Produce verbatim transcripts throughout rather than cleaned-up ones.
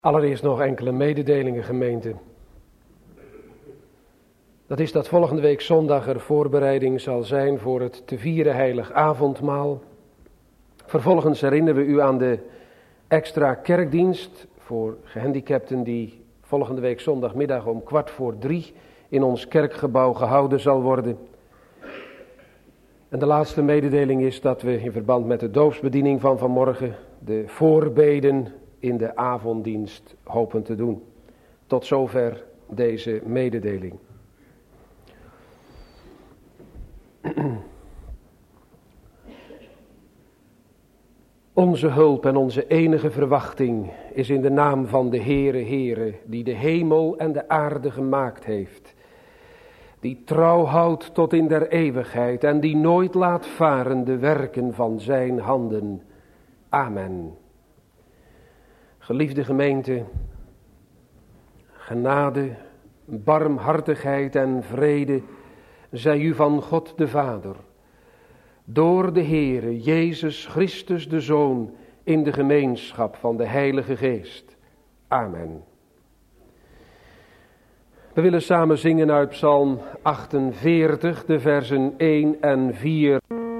Allereerst nog enkele mededelingen, gemeente. Dat is dat volgende week zondag er voorbereiding zal zijn voor het te vieren heilig avondmaal. Vervolgens herinneren we u aan de extra kerkdienst voor gehandicapten die volgende week zondagmiddag om kwart voor drie in ons kerkgebouw gehouden zal worden. En de laatste mededeling is dat we in verband met de doopsbediening van vanmorgen de voorbeden in de avonddienst hopen te doen. Tot zover deze mededeling. Onze hulp en onze enige verwachting is in de naam van de Heere Heere, die de hemel en de aarde gemaakt heeft, die trouw houdt tot in der eeuwigheid en die nooit laat varen de werken van zijn handen. Amen. Geliefde gemeente, genade, barmhartigheid en vrede zij u van God de Vader, door de Heere Jezus Christus de Zoon, in de gemeenschap van de Heilige Geest. Amen. We willen samen zingen uit Psalm achtenveertig, de versen één en vier.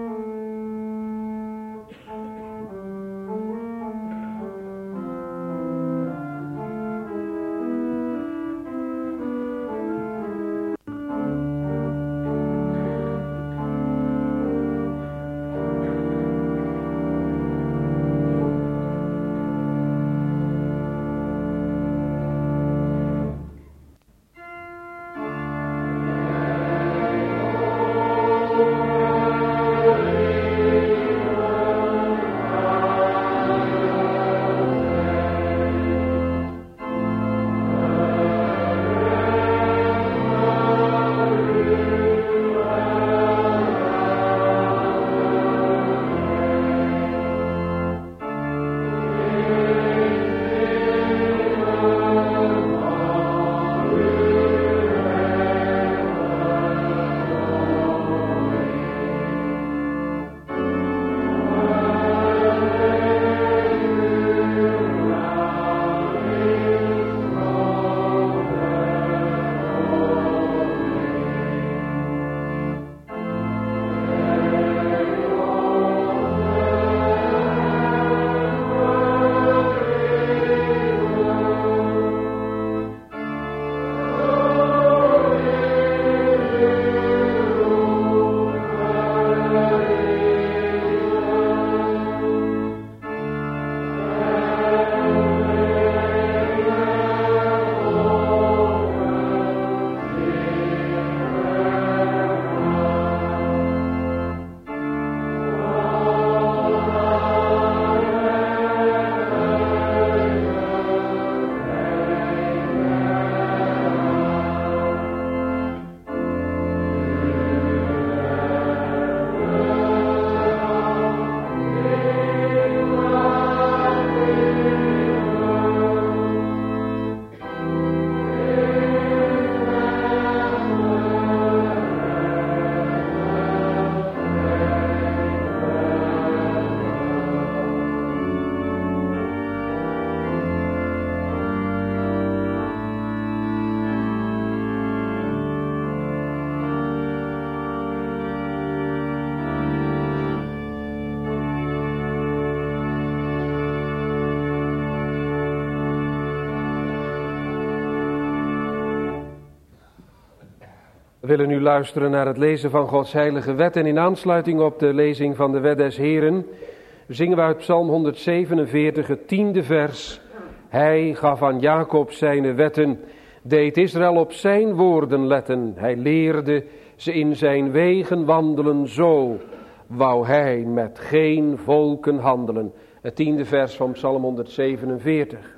We willen nu luisteren naar het lezen van Gods heilige wet en in aansluiting op de lezing van de wet des Heren zingen we uit Psalm honderdzevenenveertig het tiende vers. Hij gaf aan Jacob zijn wetten, deed Israël op zijn woorden letten. Hij leerde ze in zijn wegen wandelen, zo wou hij met geen volken handelen. Het tiende vers van Psalm honderdzevenenveertig.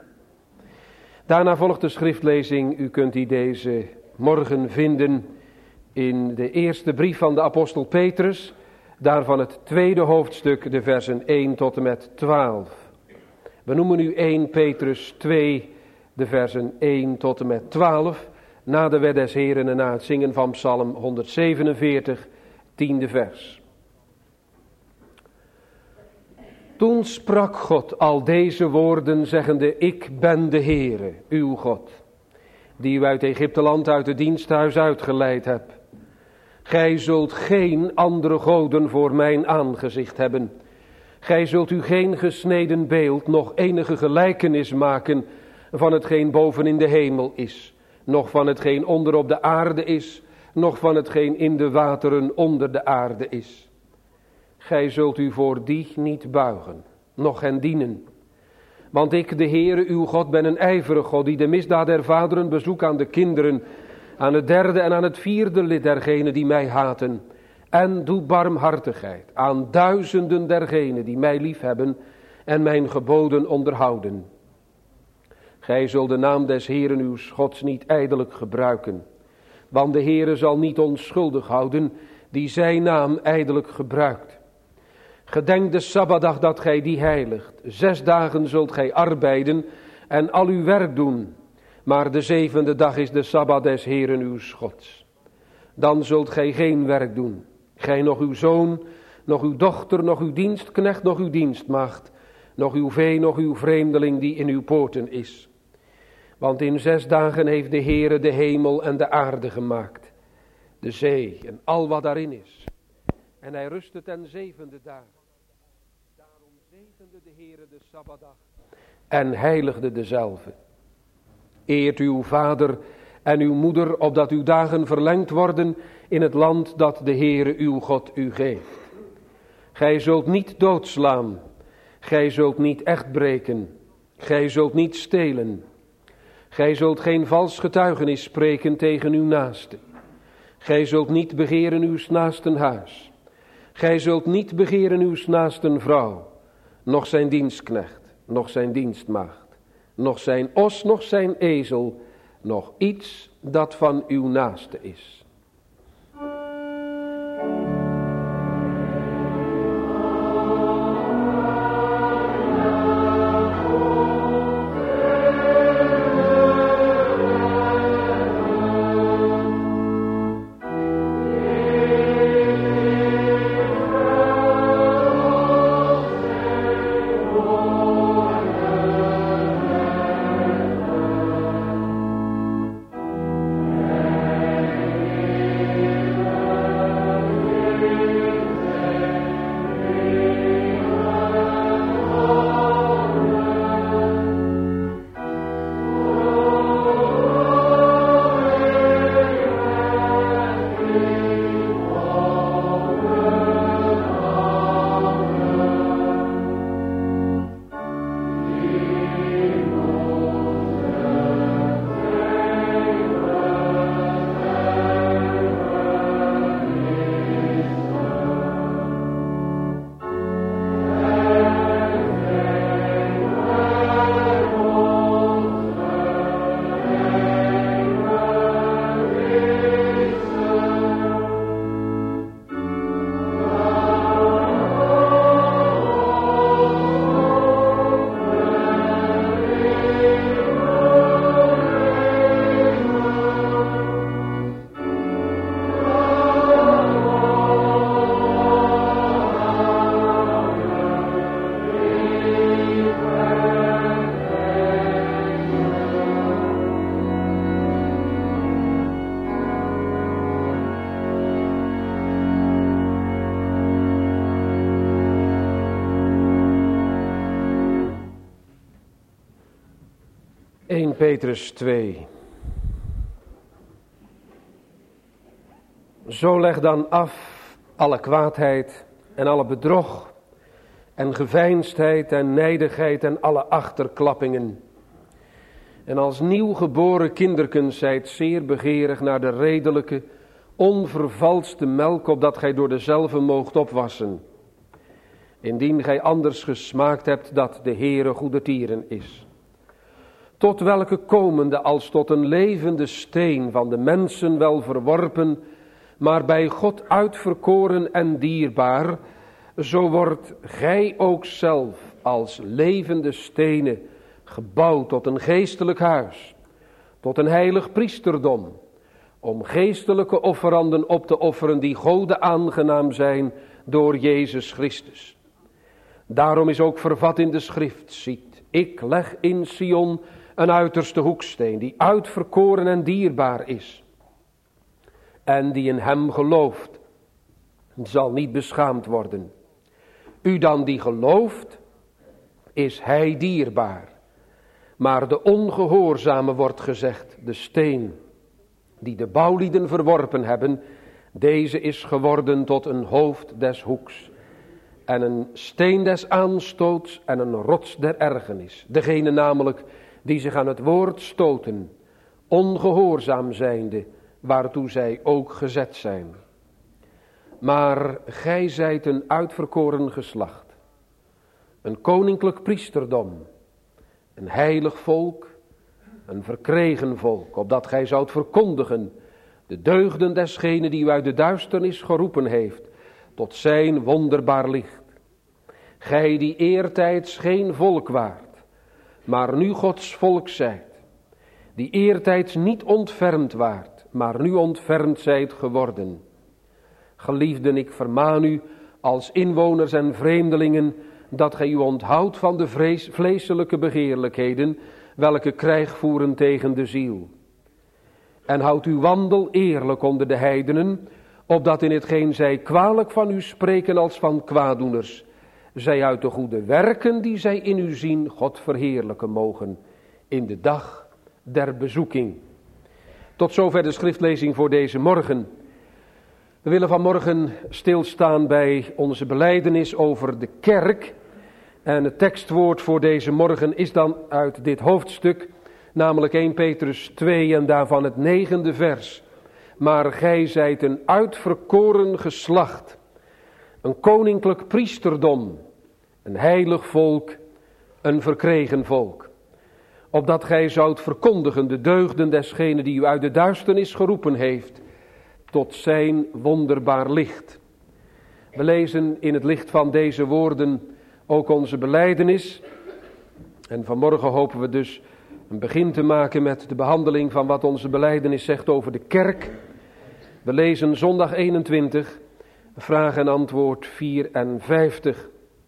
Daarna volgt de schriftlezing, u kunt die deze morgen vinden in de eerste brief van de apostel Petrus, daarvan het tweede hoofdstuk, de versen één tot en met twaalf. We noemen nu eerste Petrus twee, de versen één tot en met twaalf, na de wet des Heren en na het zingen van Psalm honderdzevenenveertig, tiende vers. Toen sprak God al deze woorden, zeggende: Ik ben de Heere, uw God, die u uit Egypteland, uit het diensthuis uitgeleid hebt. Gij zult geen andere goden voor mijn aangezicht hebben. Gij zult u geen gesneden beeld, noch enige gelijkenis maken van hetgeen boven in de hemel is, noch van hetgeen onder op de aarde is, noch van hetgeen in de wateren onder de aarde is. Gij zult u voor die niet buigen, noch hen dienen. Want ik, de Heere, uw God, ben een ijverig God, die de misdaad der vaderen bezoekt aan de kinderen, aan het derde en aan het vierde lid dergenen die mij haten. En doe barmhartigheid aan duizenden dergenen die mij liefhebben en mijn geboden onderhouden. Gij zult de naam des Heeren uw Gods niet ijdelijk gebruiken. Want de Heere zal niet onschuldig houden die zijn naam ijdelijk gebruikt. Gedenk de Sabbatdag dat gij die heiligt. Zes dagen zult gij arbeiden en al uw werk doen. Maar de zevende dag is de Sabbat des Heeren uw Gods. Dan zult gij geen werk doen. Gij nog uw zoon, nog uw dochter, nog uw dienstknecht, nog uw dienstmaagd, nog uw vee, nog uw vreemdeling die in uw poorten is. Want in zes dagen heeft de Heere de hemel en de aarde gemaakt, de zee en al wat daarin is. En hij rustte ten zevende dag. Daarom zegende de Heere de Sabbatdag en heiligde dezelve. Eert uw vader en uw moeder, opdat uw dagen verlengd worden in het land dat de Heere uw God u geeft. Gij zult niet doodslaan, gij zult niet echt breken, gij zult niet stelen. Gij zult geen vals getuigenis spreken tegen uw naaste. Gij zult niet begeren uw naasten huis. Gij zult niet begeren uw naasten vrouw, noch zijn dienstknecht, noch zijn dienstmaagd, noch zijn os, noch zijn ezel, nog iets dat van uw naaste is. eerste Petrus twee. Zo leg dan af alle kwaadheid en alle bedrog en geveinsdheid en nijdigheid en alle achterklappingen. En als nieuwgeboren kinderken zijt zeer begeerig naar de redelijke, onvervalste melk, opdat gij door dezelve moogt opwassen. Indien gij anders gesmaakt hebt dat de Heere goede tieren is. Tot welke komende als tot een levende steen van de mensen wel verworpen, maar bij God uitverkoren en dierbaar, zo wordt gij ook zelf als levende stenen gebouwd tot een geestelijk huis, tot een heilig priesterdom, om geestelijke offeranden op te offeren die Gode aangenaam zijn door Jezus Christus. Daarom is ook vervat in de schrift, ziet, ik leg in Sion een uiterste hoeksteen, die uitverkoren en dierbaar is. En die in hem gelooft, zal niet beschaamd worden. U dan die gelooft, is hij dierbaar. Maar de ongehoorzame wordt gezegd, de steen die de bouwlieden verworpen hebben, deze is geworden tot een hoofd des hoeks. En een steen des aanstoots en een rots der ergernis. Degene namelijk die zich aan het woord stoten, ongehoorzaam zijnde, waartoe zij ook gezet zijn. Maar gij zijt een uitverkoren geslacht, een koninklijk priesterdom, een heilig volk, een verkregen volk, opdat gij zoudt verkondigen de deugden desgene die u uit de duisternis geroepen heeft, tot zijn wonderbaar licht. Gij die eertijds geen volk waart, maar nu Gods volk zijt, die eertijds niet ontfermd waart, maar nu ontfermd zijt geworden. Geliefden, ik vermaan u als inwoners en vreemdelingen, dat gij u onthoudt van de vrees, vleeselijke begeerlijkheden, welke krijg voeren tegen de ziel. En houdt uw wandel eerlijk onder de heidenen, opdat in hetgeen zij kwalijk van u spreken als van kwaaddoeners, zij uit de goede werken die zij in u zien, God verheerlijken mogen in de dag der bezoeking. Tot zover de schriftlezing voor deze morgen. We willen vanmorgen stilstaan bij onze belijdenis over de kerk. En het tekstwoord voor deze morgen is dan uit dit hoofdstuk, namelijk eerste Petrus twee en daarvan het negende vers. Maar gij zijt een uitverkoren geslacht, een koninklijk priesterdom, een heilig volk, een verkregen volk. Opdat gij zoudt verkondigen de deugden desgene die u uit de duisternis geroepen heeft, tot zijn wonderbaar licht. We lezen in het licht van deze woorden ook onze belijdenis. En vanmorgen hopen we dus een begin te maken met de behandeling van wat onze belijdenis zegt over de kerk. We lezen zondag eenentwintig, vraag en antwoord vierenvijftig.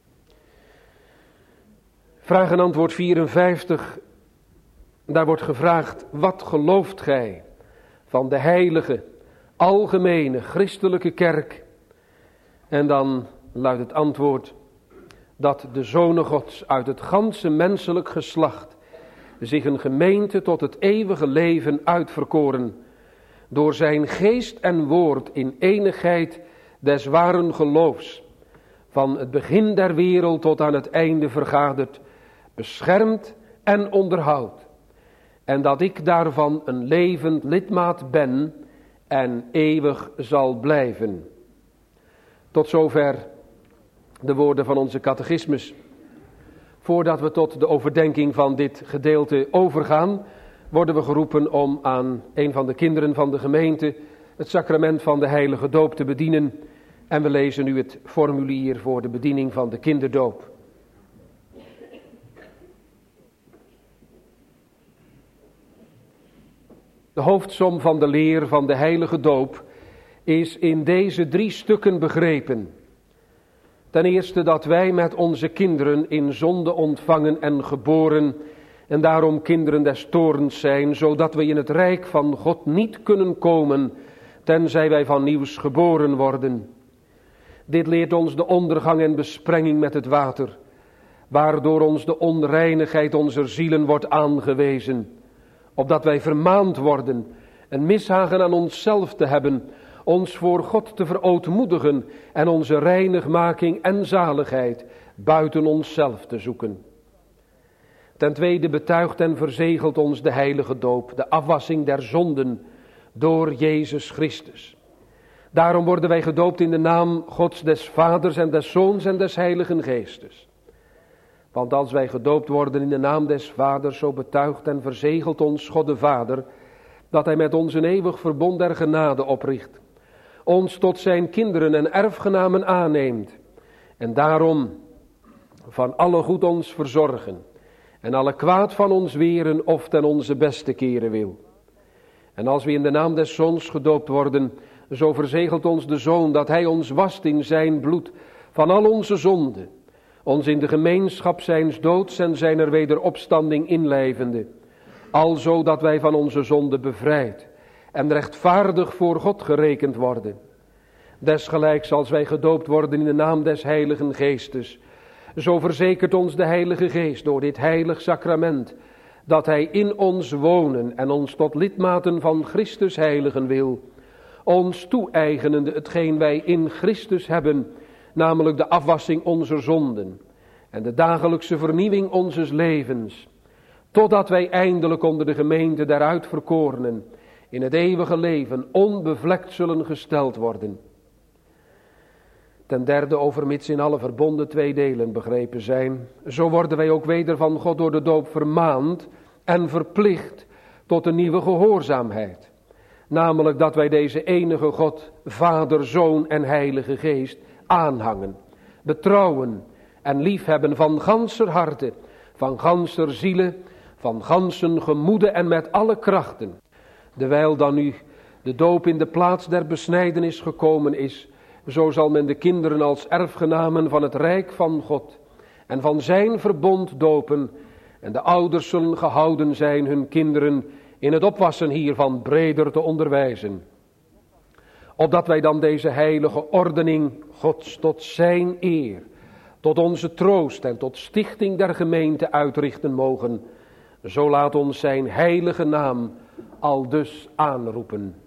Vraag en antwoord vierenvijftig, daar wordt gevraagd, wat gelooft gij van de heilige, algemene, christelijke kerk? En dan luidt het antwoord, dat de Zonen Gods uit het ganse menselijk geslacht zich een gemeente tot het eeuwige leven uitverkoren, door zijn geest en woord in enigheid des waren geloofs, van het begin der wereld tot aan het einde vergaderd, beschermd en onderhoudt, en dat ik daarvan een levend lidmaat ben en eeuwig zal blijven. Tot zover de woorden van onze catechismus. Voordat we tot de overdenking van dit gedeelte overgaan, worden we geroepen om aan een van de kinderen van de gemeente het sacrament van de heilige doop te bedienen. En we lezen nu het formulier voor de bediening van de kinderdoop. De hoofdsom van de leer van de heilige doop is in deze drie stukken begrepen. Ten eerste dat wij met onze kinderen in zonde ontvangen en geboren en daarom kinderen des toorns zijn, zodat we in het rijk van God niet kunnen komen, tenzij wij van nieuws geboren worden. Dit leert ons de ondergang en besprenging met het water, waardoor ons de onreinigheid onze zielen wordt aangewezen, opdat wij vermaand worden en mishagen aan onszelf te hebben, ons voor God te verootmoedigen en onze reinigmaking en zaligheid buiten onszelf te zoeken. Ten tweede betuigt en verzegelt ons de heilige doop, de afwassing der zonden door Jezus Christus. Daarom worden wij gedoopt in de naam Gods des Vaders en des Zoons en des Heiligen Geestes. Want als wij gedoopt worden in de naam des Vaders, zo betuigt en verzegelt ons God de Vader, dat hij met ons een eeuwig verbond der genade opricht, ons tot zijn kinderen en erfgenamen aanneemt, en daarom van alle goed ons verzorgen, en alle kwaad van ons weren of ten onze beste keren wil. En als we in de naam des Zoons gedoopt worden, zo verzegelt ons de Zoon dat hij ons wast in zijn bloed van al onze zonden, ons in de gemeenschap zijns doods en zijner wederopstanding inlijvende, alzo dat wij van onze zonde bevrijd en rechtvaardig voor God gerekend worden. Desgelijks als wij gedoopt worden in de naam des Heiligen Geestes, zo verzekert ons de Heilige Geest door dit heilig sacrament, dat Hij in ons wonen en ons tot lidmaten van Christus heiligen wil, ons toe-eigenende hetgeen wij in Christus hebben, namelijk de afwassing onze zonden en de dagelijkse vernieuwing onzes levens, totdat wij eindelijk onder de gemeente der uitverkorenen in het eeuwige leven onbevlekt zullen gesteld worden. Ten derde, overmits in alle verbonden twee delen begrepen zijn, zo worden wij ook weder van God door de doop vermaand en verplicht tot een nieuwe gehoorzaamheid. Namelijk dat wij deze enige God, Vader, Zoon en Heilige Geest aanhangen, betrouwen en liefhebben van ganser harte, van ganser ziele, van gansen gemoede en met alle krachten. Dewijl dan nu de doop in de plaats der besnijdenis gekomen is, zo zal men de kinderen als erfgenamen van het rijk van God en van zijn verbond dopen, en de ouders zullen gehouden zijn hun kinderen in het opwassen hiervan breder te onderwijzen. Opdat wij dan deze heilige ordening Gods tot zijn eer, tot onze troost en tot stichting der gemeente uitrichten mogen, zo laat ons zijn heilige naam aldus aanroepen.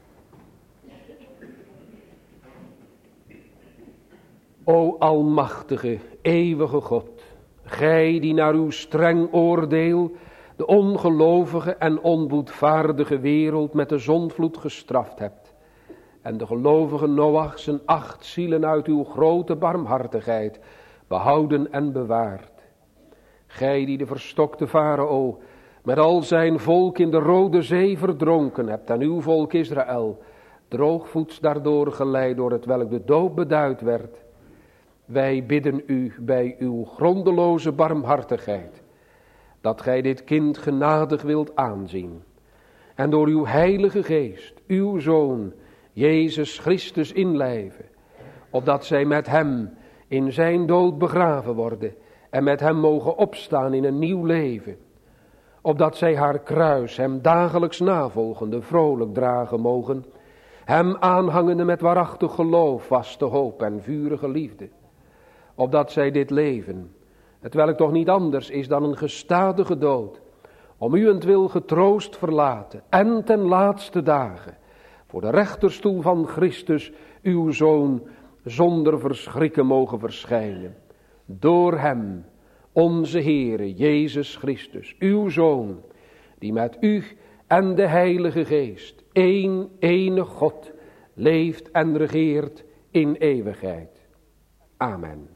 O almachtige, eeuwige God, gij die naar uw streng oordeel de ongelovige en onboedvaardige wereld met de zondvloed gestraft hebt, en de gelovige Noach zijn acht zielen uit uw grote barmhartigheid behouden en bewaard. Gij die de verstokte Farao met al zijn volk in de Rode Zee verdronken hebt en uw volk Israël droogvoets daardoor geleid door het welk de doop beduid werd. Wij bidden u bij uw grondeloze barmhartigheid, dat gij dit kind genadig wilt aanzien, en door uw heilige geest, uw Zoon, Jezus Christus inlijven, opdat zij met hem in zijn dood begraven worden, en met hem mogen opstaan in een nieuw leven, opdat zij haar kruis, hem dagelijks navolgende, vrolijk dragen mogen, hem aanhangende met waarachtig geloof, vaste hoop en vurige liefde, opdat zij dit leven, hetwelk toch niet anders is dan een gestadige dood, om uwentwil getroost verlaten en ten laatste dagen voor de rechterstoel van Christus, uw Zoon, zonder verschrikken mogen verschijnen. Door hem, onze Heere Jezus Christus, uw Zoon, die met u en de Heilige Geest, één enige God, leeft en regeert in eeuwigheid. Amen.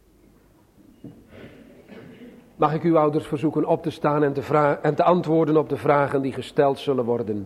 Mag ik uw ouders verzoeken op te staan en te, vra- en te antwoorden op de vragen die gesteld zullen worden.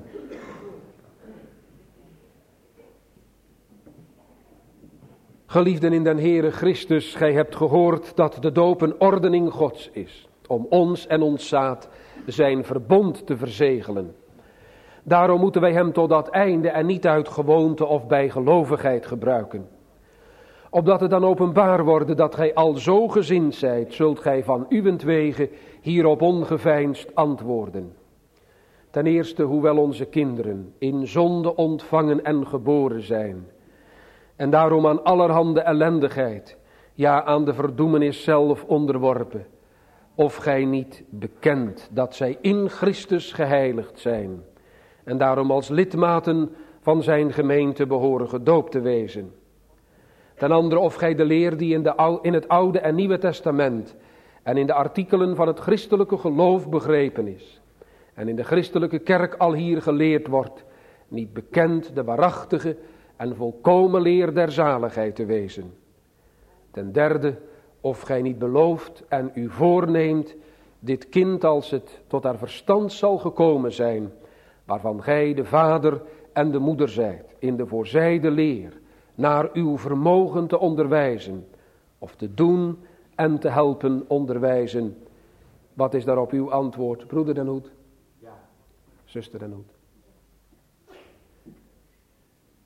Geliefden in den Heere Christus, gij hebt gehoord dat de doop een ordening Gods is, om ons en ons zaad zijn verbond te verzegelen. Daarom moeten wij hem tot dat einde en niet uit gewoonte of bijgelovigheid gebruiken. Opdat het dan openbaar worden dat gij al zo gezind zijt, zult gij van uwentwege hierop ongeveinsd antwoorden. Ten eerste, hoewel onze kinderen in zonde ontvangen en geboren zijn, en daarom aan allerhande ellendigheid, ja aan de verdoemenis zelf onderworpen, of gij niet bekent dat zij in Christus geheiligd zijn, en daarom als lidmaten van zijn gemeente behoren gedoopt te wezen. Ten andere, of gij de leer die in, de, in het Oude en Nieuwe Testament en in de artikelen van het christelijke geloof begrepen is, en in de christelijke kerk al hier geleerd wordt, niet bekend de waarachtige en volkomen leer der zaligheid te wezen. Ten derde, of gij niet belooft en u voorneemt dit kind als het tot haar verstand zal gekomen zijn, waarvan gij de vader en de moeder zijt, in de voorzijde leer, naar uw vermogen te onderwijzen, of te doen en te helpen onderwijzen. Wat is daarop uw antwoord, broeder Den Hoed? Ja. Zuster Den Hoed?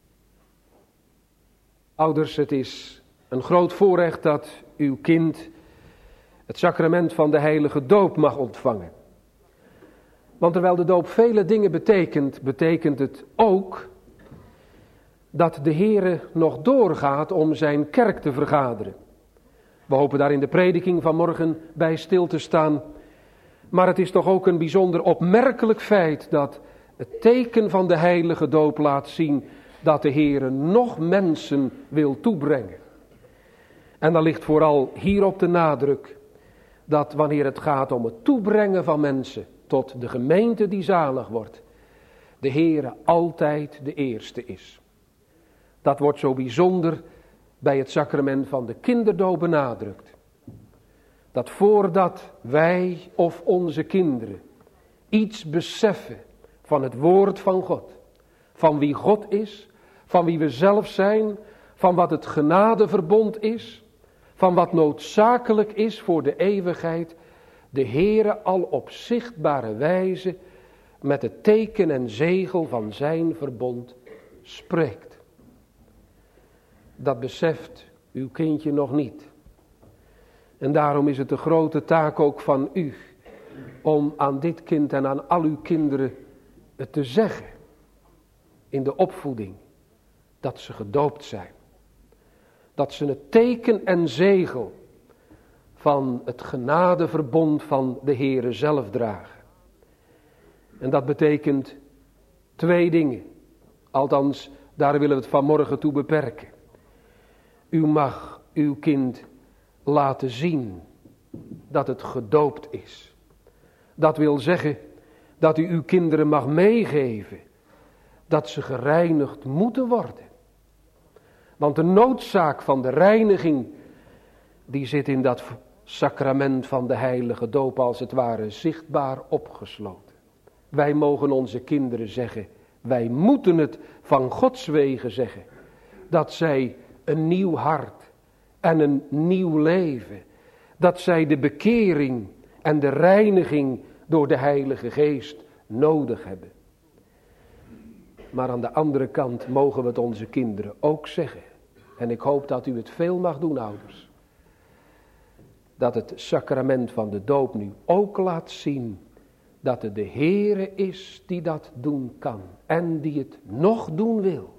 Ouders, het is een groot voorrecht dat uw kind het sacrament van de heilige doop mag ontvangen. Want terwijl de doop vele dingen betekent, betekent het ook dat de Heere nog doorgaat om zijn kerk te vergaderen. We hopen daar in de prediking van morgen bij stil te staan. Maar het is toch ook een bijzonder opmerkelijk feit dat het teken van de heilige doop laat zien dat de Heere nog mensen wil toebrengen. En dan ligt vooral hierop de nadruk dat wanneer het gaat om het toebrengen van mensen tot de gemeente die zalig wordt, de Heere altijd de eerste is. Dat wordt zo bijzonder bij het sacrament van de kinderdoop benadrukt. Dat voordat wij of onze kinderen iets beseffen van het woord van God, van wie God is, van wie we zelf zijn, van wat het genadeverbond is, van wat noodzakelijk is voor de eeuwigheid, de Heere al op zichtbare wijze met het teken en zegel van zijn verbond spreekt. Dat beseft uw kindje nog niet. En daarom is het de grote taak ook van u om aan dit kind en aan al uw kinderen het te zeggen in de opvoeding dat ze gedoopt zijn. Dat ze het teken en zegel van het genadeverbond van de Heere zelf dragen. En dat betekent twee dingen. Althans, daar willen we het vanmorgen toe beperken. U mag uw kind laten zien dat het gedoopt is. Dat wil zeggen dat u uw kinderen mag meegeven dat ze gereinigd moeten worden. Want de noodzaak van de reiniging, die zit in dat sacrament van de heilige doop als het ware zichtbaar opgesloten. Wij mogen onze kinderen zeggen, wij moeten het van Gods wegen zeggen, dat zij een nieuw hart en een nieuw leven, dat zij de bekering en de reiniging door de Heilige Geest nodig hebben. Maar aan de andere kant mogen we het onze kinderen ook zeggen. En ik hoop dat u het veel mag doen, ouders. Dat het sacrament van de doop nu ook laat zien dat het de Heere is die dat doen kan. En die het nog doen wil.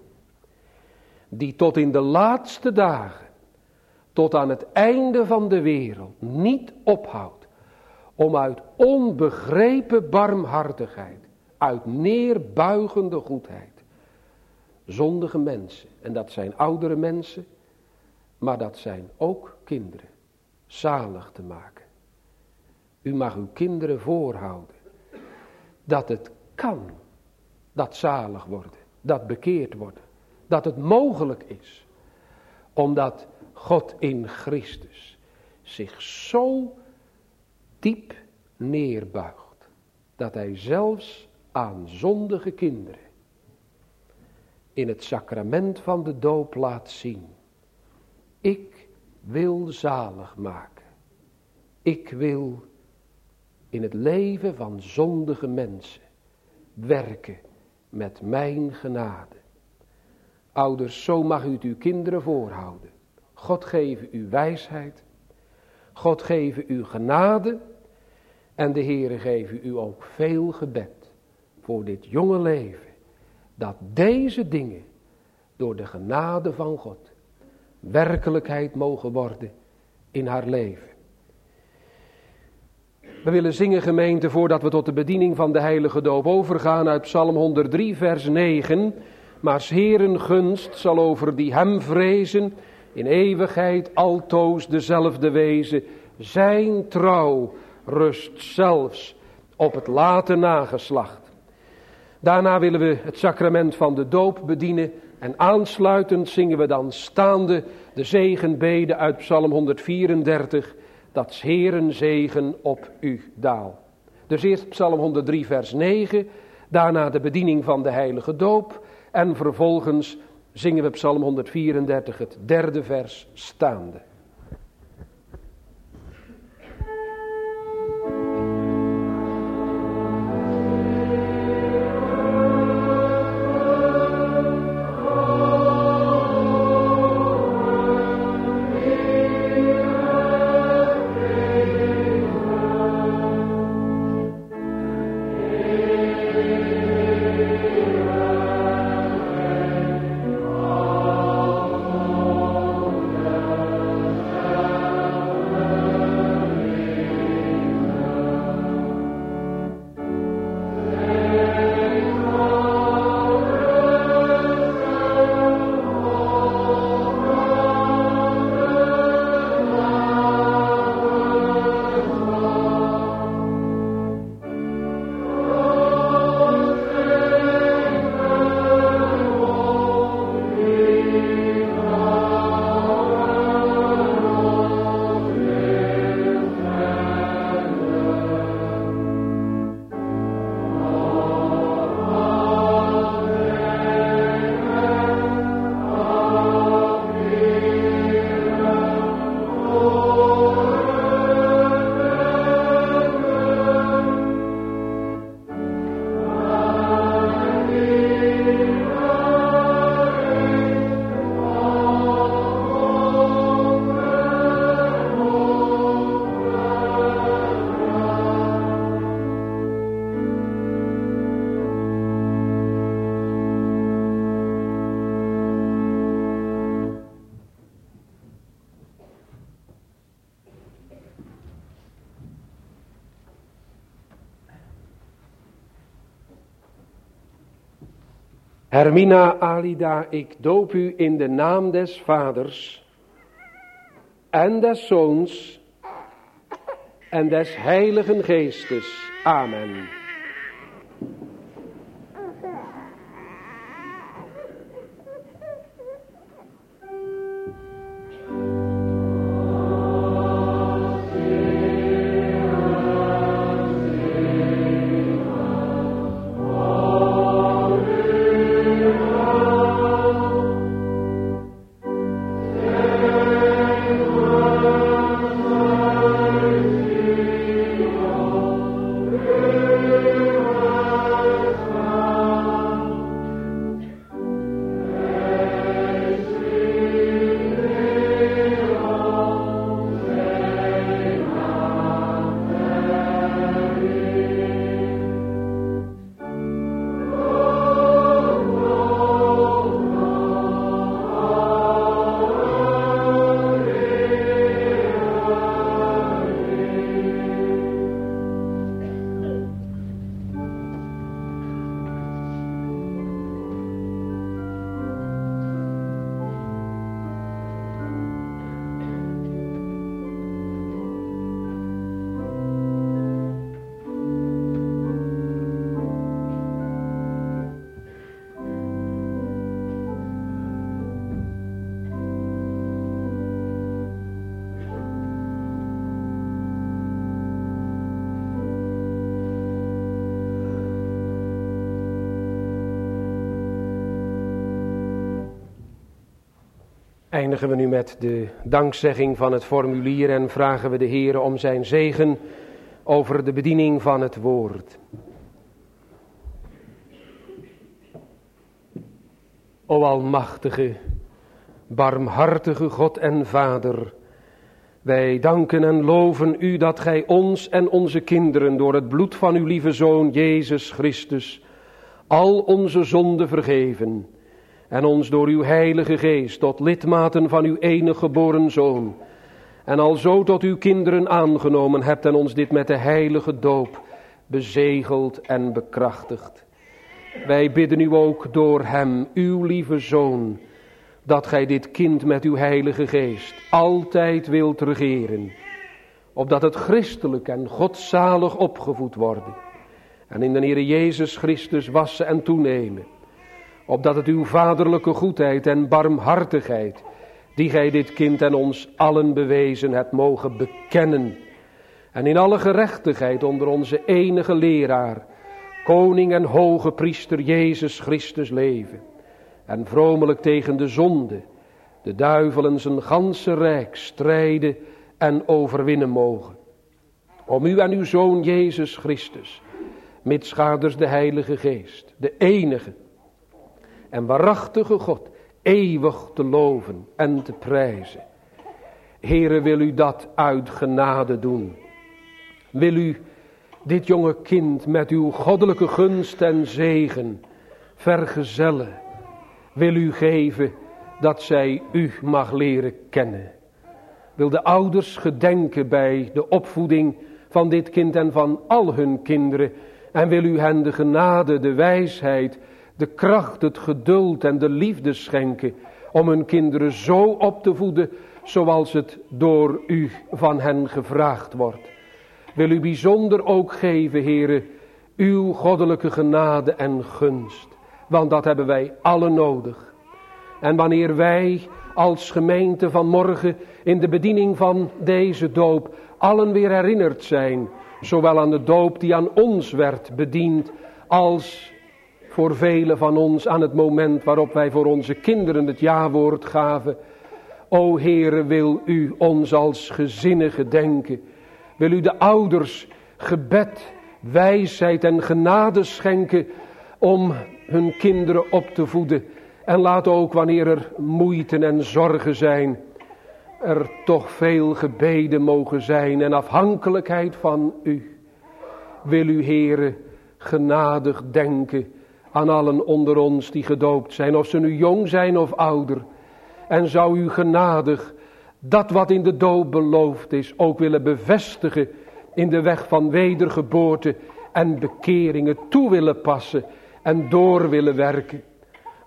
Die tot in de laatste dagen, tot aan het einde van de wereld, niet ophoudt om uit onbegrepen barmhartigheid, uit neerbuigende goedheid, zondige mensen, en dat zijn oudere mensen, maar dat zijn ook kinderen, zalig te maken. U mag uw kinderen voorhouden dat het kan, dat zalig worden, dat bekeerd worden, dat het mogelijk is, omdat God in Christus zich zo diep neerbuigt, dat hij zelfs aan zondige kinderen in het sacrament van de doop laat zien. Ik wil zalig maken. Ik wil in het leven van zondige mensen werken met mijn genade. Ouders, zo mag u het uw kinderen voorhouden. God geven u wijsheid. God geven u genade. En de Heere geven u ook veel gebed voor dit jonge leven. Dat deze dingen door de genade van God werkelijkheid mogen worden in haar leven. We willen zingen, gemeente, voordat we tot de bediening van de heilige doop overgaan, uit Psalm honderddrie vers negen. Maar 's Heeren gunst zal over die hem vrezen in eeuwigheid altoos dezelfde wezen. Zijn trouw rust zelfs op het late nageslacht. Daarna willen we het sacrament van de doop bedienen en aansluitend zingen we dan staande de zegenbede uit Psalm honderdvierendertig, dat 's Heeren zegen op u daal. Dus eerst Psalm honderddrie vers negen, daarna de bediening van de heilige doop en vervolgens zingen we Psalm honderdvierendertig het derde vers staande. Hermina Alida, ik doop u in de naam des Vaders en des Zoons en des Heiligen Geestes. Amen. Eindigen we nu met de dankzegging van het formulier en vragen we de Heer om zijn zegen over de bediening van het woord. O almachtige, barmhartige God en Vader, wij danken en loven u dat gij ons en onze kinderen door het bloed van uw lieve Zoon Jezus Christus al onze zonden vergeven en ons door uw Heilige Geest tot lidmaten van uw enige geboren Zoon en alzo tot uw kinderen aangenomen hebt en ons dit met de heilige doop bezegeld en bekrachtigd. Wij bidden u ook door hem, uw lieve Zoon, dat gij dit kind met uw Heilige Geest altijd wilt regeren, opdat het christelijk en godzalig opgevoed worden en in de Heere Jezus Christus wassen en toenemen, opdat het uw vaderlijke goedheid en barmhartigheid, die gij dit kind en ons allen bewezen hebt, mogen bekennen en in alle gerechtigheid onder onze enige leraar, koning en hoge priester Jezus Christus leven en vromelijk tegen de zonde, de duivel en zijn ganse rijk strijden en overwinnen mogen. Om u en uw Zoon Jezus Christus, mitsgaders de Heilige Geest, de enige en waarachtige God, eeuwig te loven en te prijzen. Heere, wil u dat uit genade doen. Wil u dit jonge kind met uw goddelijke gunst en zegen vergezellen. Wil u geven dat zij u mag leren kennen. Wil de ouders gedenken bij de opvoeding van dit kind en van al hun kinderen. En wil u hen de genade, de wijsheid, de kracht, het geduld en de liefde schenken om hun kinderen zo op te voeden zoals het door u van hen gevraagd wordt. Wil u bijzonder ook geven, Heere, uw goddelijke genade en gunst, want dat hebben wij allen nodig. En wanneer wij als gemeente van morgen in de bediening van deze doop allen weer herinnerd zijn, zowel aan de doop die aan ons werd bediend, als voor velen van ons aan het moment waarop wij voor onze kinderen het jawoord gaven. O Heere, wil u ons als gezinnen gedenken. Wil u de ouders gebed, wijsheid en genade schenken om hun kinderen op te voeden. En laat ook wanneer er moeite en zorgen zijn, er toch veel gebeden mogen zijn en afhankelijkheid van u. Wil u, Heere, genadig denken aan allen onder ons die gedoopt zijn, of ze nu jong zijn of ouder. En zou u genadig dat wat in de doop beloofd is ook willen bevestigen in de weg van wedergeboorte en bekeringen, toe willen passen en door willen werken.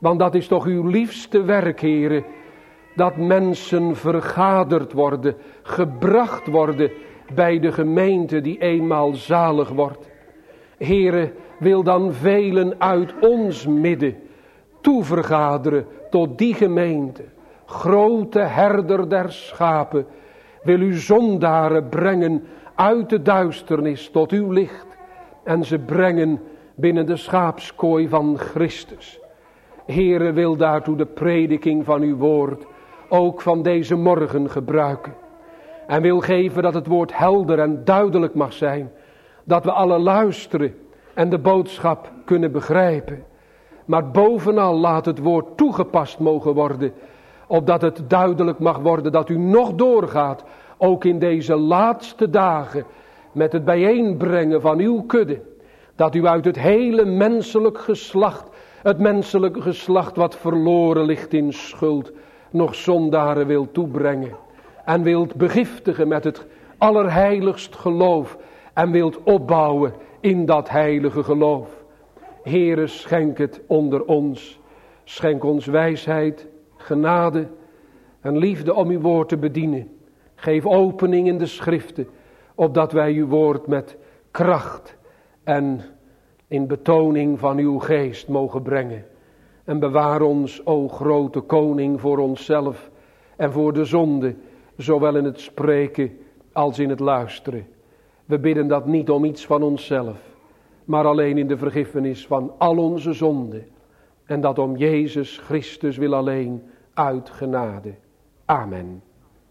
Want dat is toch uw liefste werk, Heere, dat mensen vergaderd worden, gebracht worden bij de gemeente die eenmaal zalig wordt. Heere, wil dan velen uit ons midden toevergaderen tot die gemeente. Grote herder der schapen, wil u zondaren brengen uit de duisternis tot uw licht en ze brengen binnen de schaapskooi van Christus. Heere, wil daartoe de prediking van uw woord ook van deze morgen gebruiken. En wil geven dat het woord helder en duidelijk mag zijn. Dat we alle luisteren en de boodschap kunnen begrijpen. Maar bovenal laat het woord toegepast mogen worden. Opdat het duidelijk mag worden dat u nog doorgaat. Ook in deze laatste dagen. Met het bijeenbrengen van uw kudde. Dat u uit het hele menselijk geslacht. Het menselijke geslacht wat verloren ligt in schuld. Nog zondaren wil toebrengen. En wilt begiftigen met het allerheiligst geloof. En wilt opbouwen in dat heilige geloof. Heere, schenk het onder ons. Schenk ons wijsheid, genade en liefde om uw woord te bedienen. Geef opening in de schriften, opdat wij uw woord met kracht en in betoning van uw geest mogen brengen. En bewaar ons, o grote koning, voor onszelf en voor de zonde, zowel in het spreken als in het luisteren. We bidden dat niet om iets van onszelf, maar alleen in de vergiffenis van al onze zonden. En dat om Jezus Christus wil alleen uit genade. Amen.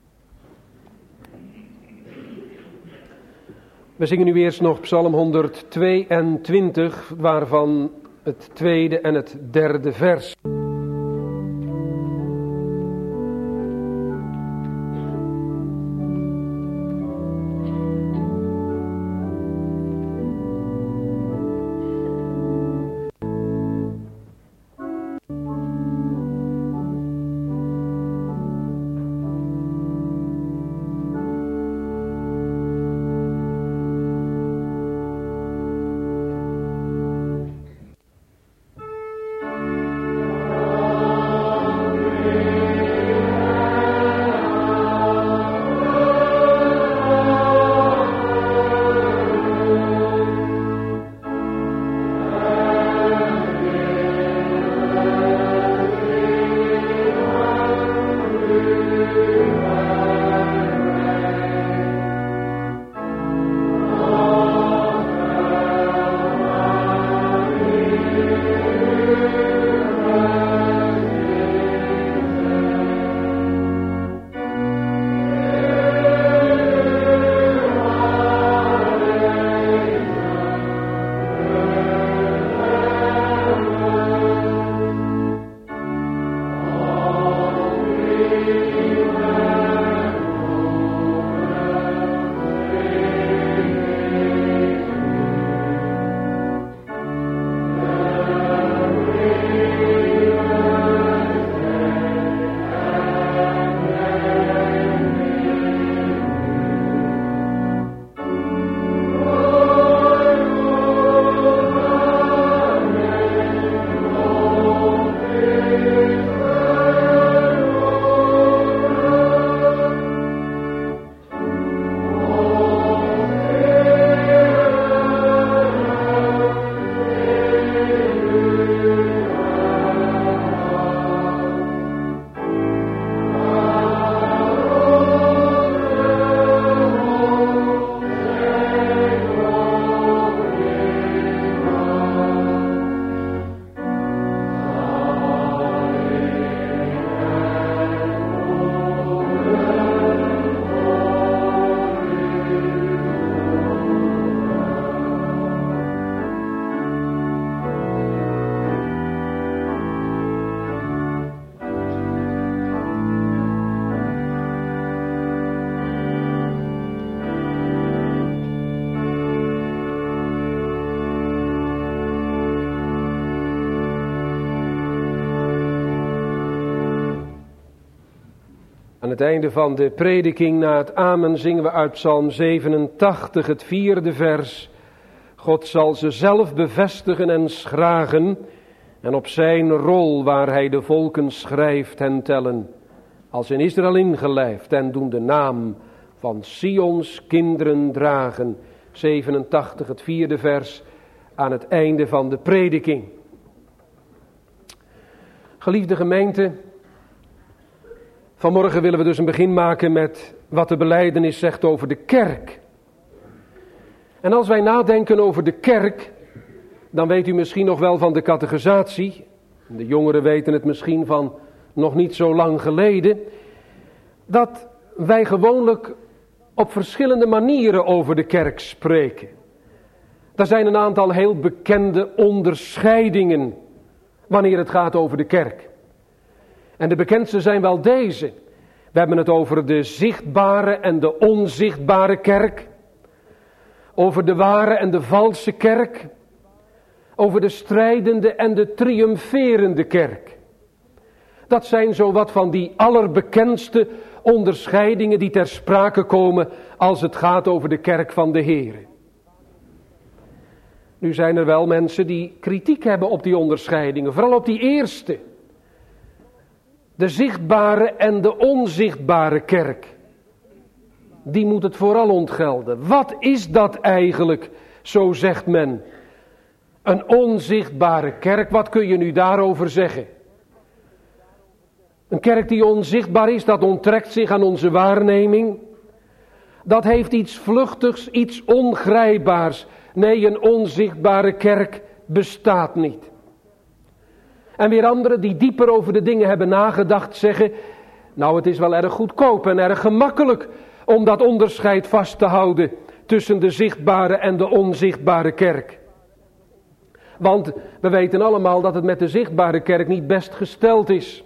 We zingen nu eerst nog Psalm honderdtweeëntwintig, waarvan het tweede en het derde vers. Aan het einde van de prediking na het amen zingen we uit Psalm zevenentachtig het vierde vers. God zal ze zelf bevestigen en schragen, En op zijn rol waar hij de volken schrijft en tellen, als in Israël ingelijfd en doen de naam van Sions kinderen dragen. zevenentachtig, het vierde vers aan het einde van de prediking. Geliefde gemeente, vanmorgen willen we dus een begin maken met wat de belijdenis zegt over de kerk. En als wij nadenken over de kerk, dan weet u misschien nog wel van de catechisatie. De jongeren weten het misschien van nog niet zo lang geleden. Dat wij gewoonlijk op verschillende manieren over de kerk spreken. Er zijn een aantal heel bekende onderscheidingen wanneer het gaat over de kerk. En de bekendste zijn wel deze. We hebben het over de zichtbare en de onzichtbare kerk. Over de ware en de valse kerk. Over de strijdende en de triomferende kerk. Dat zijn zowat van die allerbekendste onderscheidingen die ter sprake komen als het gaat over de kerk van de Heer. Nu zijn er wel mensen die kritiek hebben op die onderscheidingen, vooral op die eerste. De zichtbare en de onzichtbare kerk. Die moet het vooral ontgelden. Wat is dat eigenlijk, zo zegt men? Een onzichtbare kerk, wat kun je nu daarover zeggen? Een kerk die onzichtbaar is, dat onttrekt zich aan onze waarneming. Dat heeft iets vluchtigs, iets ongrijpbaars. Nee, een onzichtbare kerk bestaat niet. En weer anderen die dieper over de dingen hebben nagedacht zeggen, nou het is wel erg goedkoop en erg gemakkelijk om dat onderscheid vast te houden tussen de zichtbare en de onzichtbare kerk. Want we weten allemaal dat het met de zichtbare kerk niet best gesteld is.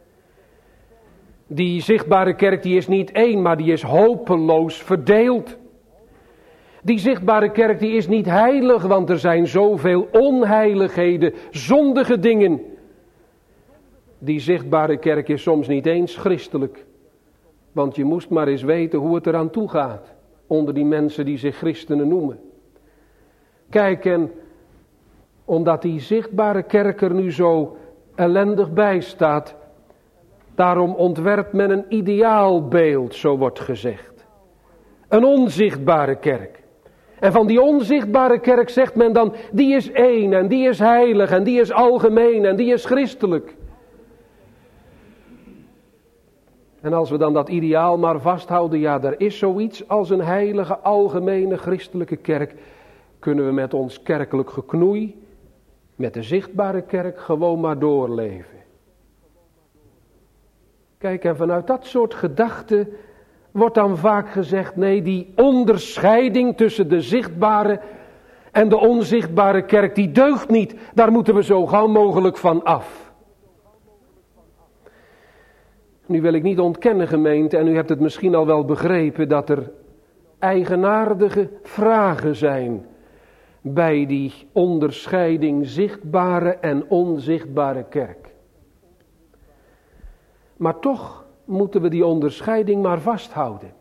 Die zichtbare kerk die is niet één, maar die is hopeloos verdeeld. Die zichtbare kerk die is niet heilig, want er zijn zoveel onheiligheden, zondige dingen. Die zichtbare kerk is soms niet eens christelijk. Want je moest maar eens weten hoe het eraan toe gaat onder die mensen die zich christenen noemen. Kijk, en omdat die zichtbare kerk er nu zo ellendig bij staat, daarom ontwerpt men een ideaalbeeld, zo wordt gezegd. Een onzichtbare kerk. En van die onzichtbare kerk zegt men dan, die is één en die is heilig en die is algemeen en die is christelijk. En als we dan dat ideaal maar vasthouden, ja, er is zoiets als een heilige, algemene, christelijke kerk, kunnen we met ons kerkelijk geknoei, met de zichtbare kerk gewoon maar doorleven. Kijk, en vanuit dat soort gedachten wordt dan vaak gezegd, nee, die onderscheiding tussen de zichtbare en de onzichtbare kerk, die deugt niet. Daar moeten we zo gauw mogelijk van af. Nu wil ik niet ontkennen, gemeente, en u hebt het misschien al wel begrepen, dat er eigenaardige vragen zijn bij die onderscheiding zichtbare en onzichtbare kerk. Maar toch moeten we die onderscheiding maar vasthouden.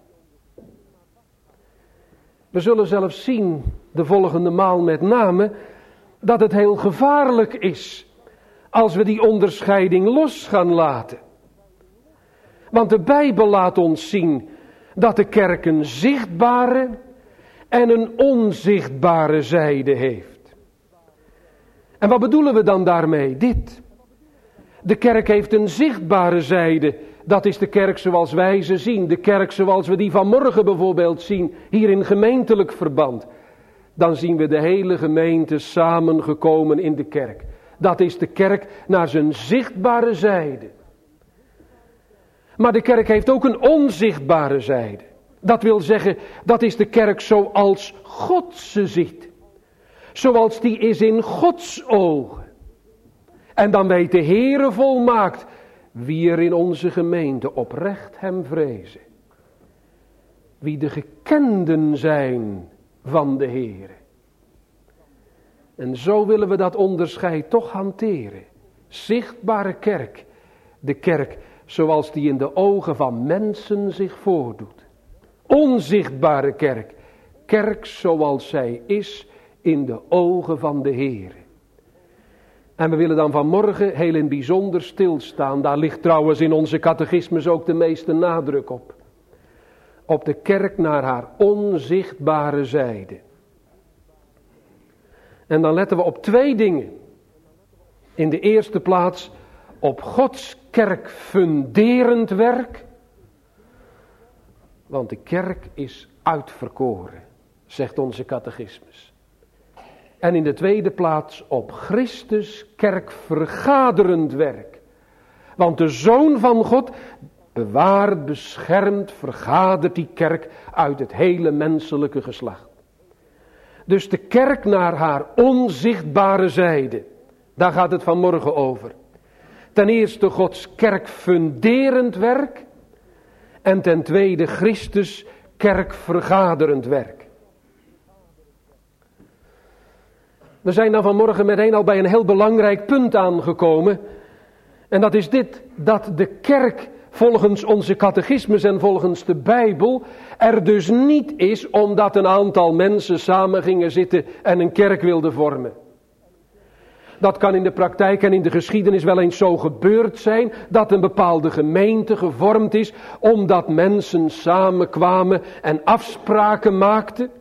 We zullen zelfs zien, de volgende maal met name, dat het heel gevaarlijk is als we die onderscheiding los gaan laten. Want de Bijbel laat ons zien dat de kerk een zichtbare en een onzichtbare zijde heeft. En wat bedoelen we dan daarmee? Dit. De kerk heeft een zichtbare zijde. Dat is de kerk zoals wij ze zien. De kerk zoals we die vanmorgen bijvoorbeeld zien. Hier in gemeentelijk verband. Dan zien we de hele gemeente samengekomen in de kerk. Dat is de kerk naar zijn zichtbare zijde. Maar de kerk heeft ook een onzichtbare zijde. Dat wil zeggen, dat is de kerk zoals God ze ziet. Zoals die is in Gods ogen. En dan weet de Heere volmaakt wie er in onze gemeente oprecht hem vrezen. Wie de gekenden zijn van de Heere. En zo willen we dat onderscheid toch hanteren. Zichtbare kerk. De kerk zoals die in de ogen van mensen zich voordoet. Onzichtbare kerk. Kerk zoals zij is in de ogen van de Heere. En we willen dan vanmorgen heel in bijzonder stilstaan. Daar ligt trouwens in onze catechismus ook de meeste nadruk op. Op de kerk naar haar onzichtbare zijde. En dan letten we op twee dingen. In de eerste plaats op Gods kerk funderend werk. Want de kerk is uitverkoren, zegt onze catechismus. En in de tweede plaats op Christus kerkvergaderend werk. Want de Zoon van God bewaart, beschermt, vergadert die kerk uit het hele menselijke geslacht. Dus de kerk naar haar onzichtbare zijde. Daar gaat het vanmorgen over. Ten eerste Gods kerk funderend werk. En ten tweede Christus kerkvergaderend werk. We zijn dan vanmorgen meteen al bij een heel belangrijk punt aangekomen. En dat is dit, dat de kerk volgens onze catechismus en volgens de Bijbel er dus niet is omdat een aantal mensen samen gingen zitten en een kerk wilden vormen. Dat kan in de praktijk en in de geschiedenis wel eens zo gebeurd zijn, dat een bepaalde gemeente gevormd is omdat mensen samenkwamen en afspraken maakten.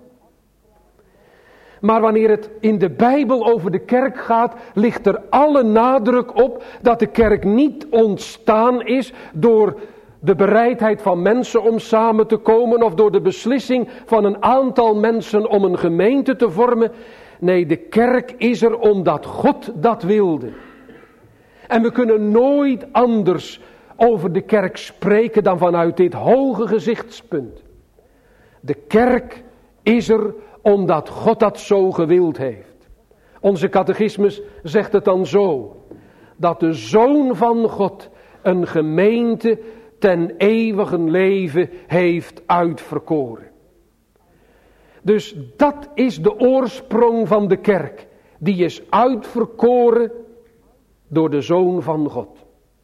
Maar wanneer het in de Bijbel over de kerk gaat, ligt er alle nadruk op dat de kerk niet ontstaan is door de bereidheid van mensen om samen te komen of door de beslissing van een aantal mensen om een gemeente te vormen. Nee, de kerk is er omdat God dat wilde. En we kunnen nooit anders over de kerk spreken dan vanuit dit hoge gezichtspunt. De kerk is er omdat God dat zo gewild heeft. Onze catechismus zegt het dan zo. Dat de Zoon van God een gemeente ten eeuwigen leven heeft uitverkoren. Dus dat is de oorsprong van de kerk. Die is uitverkoren door de Zoon van God.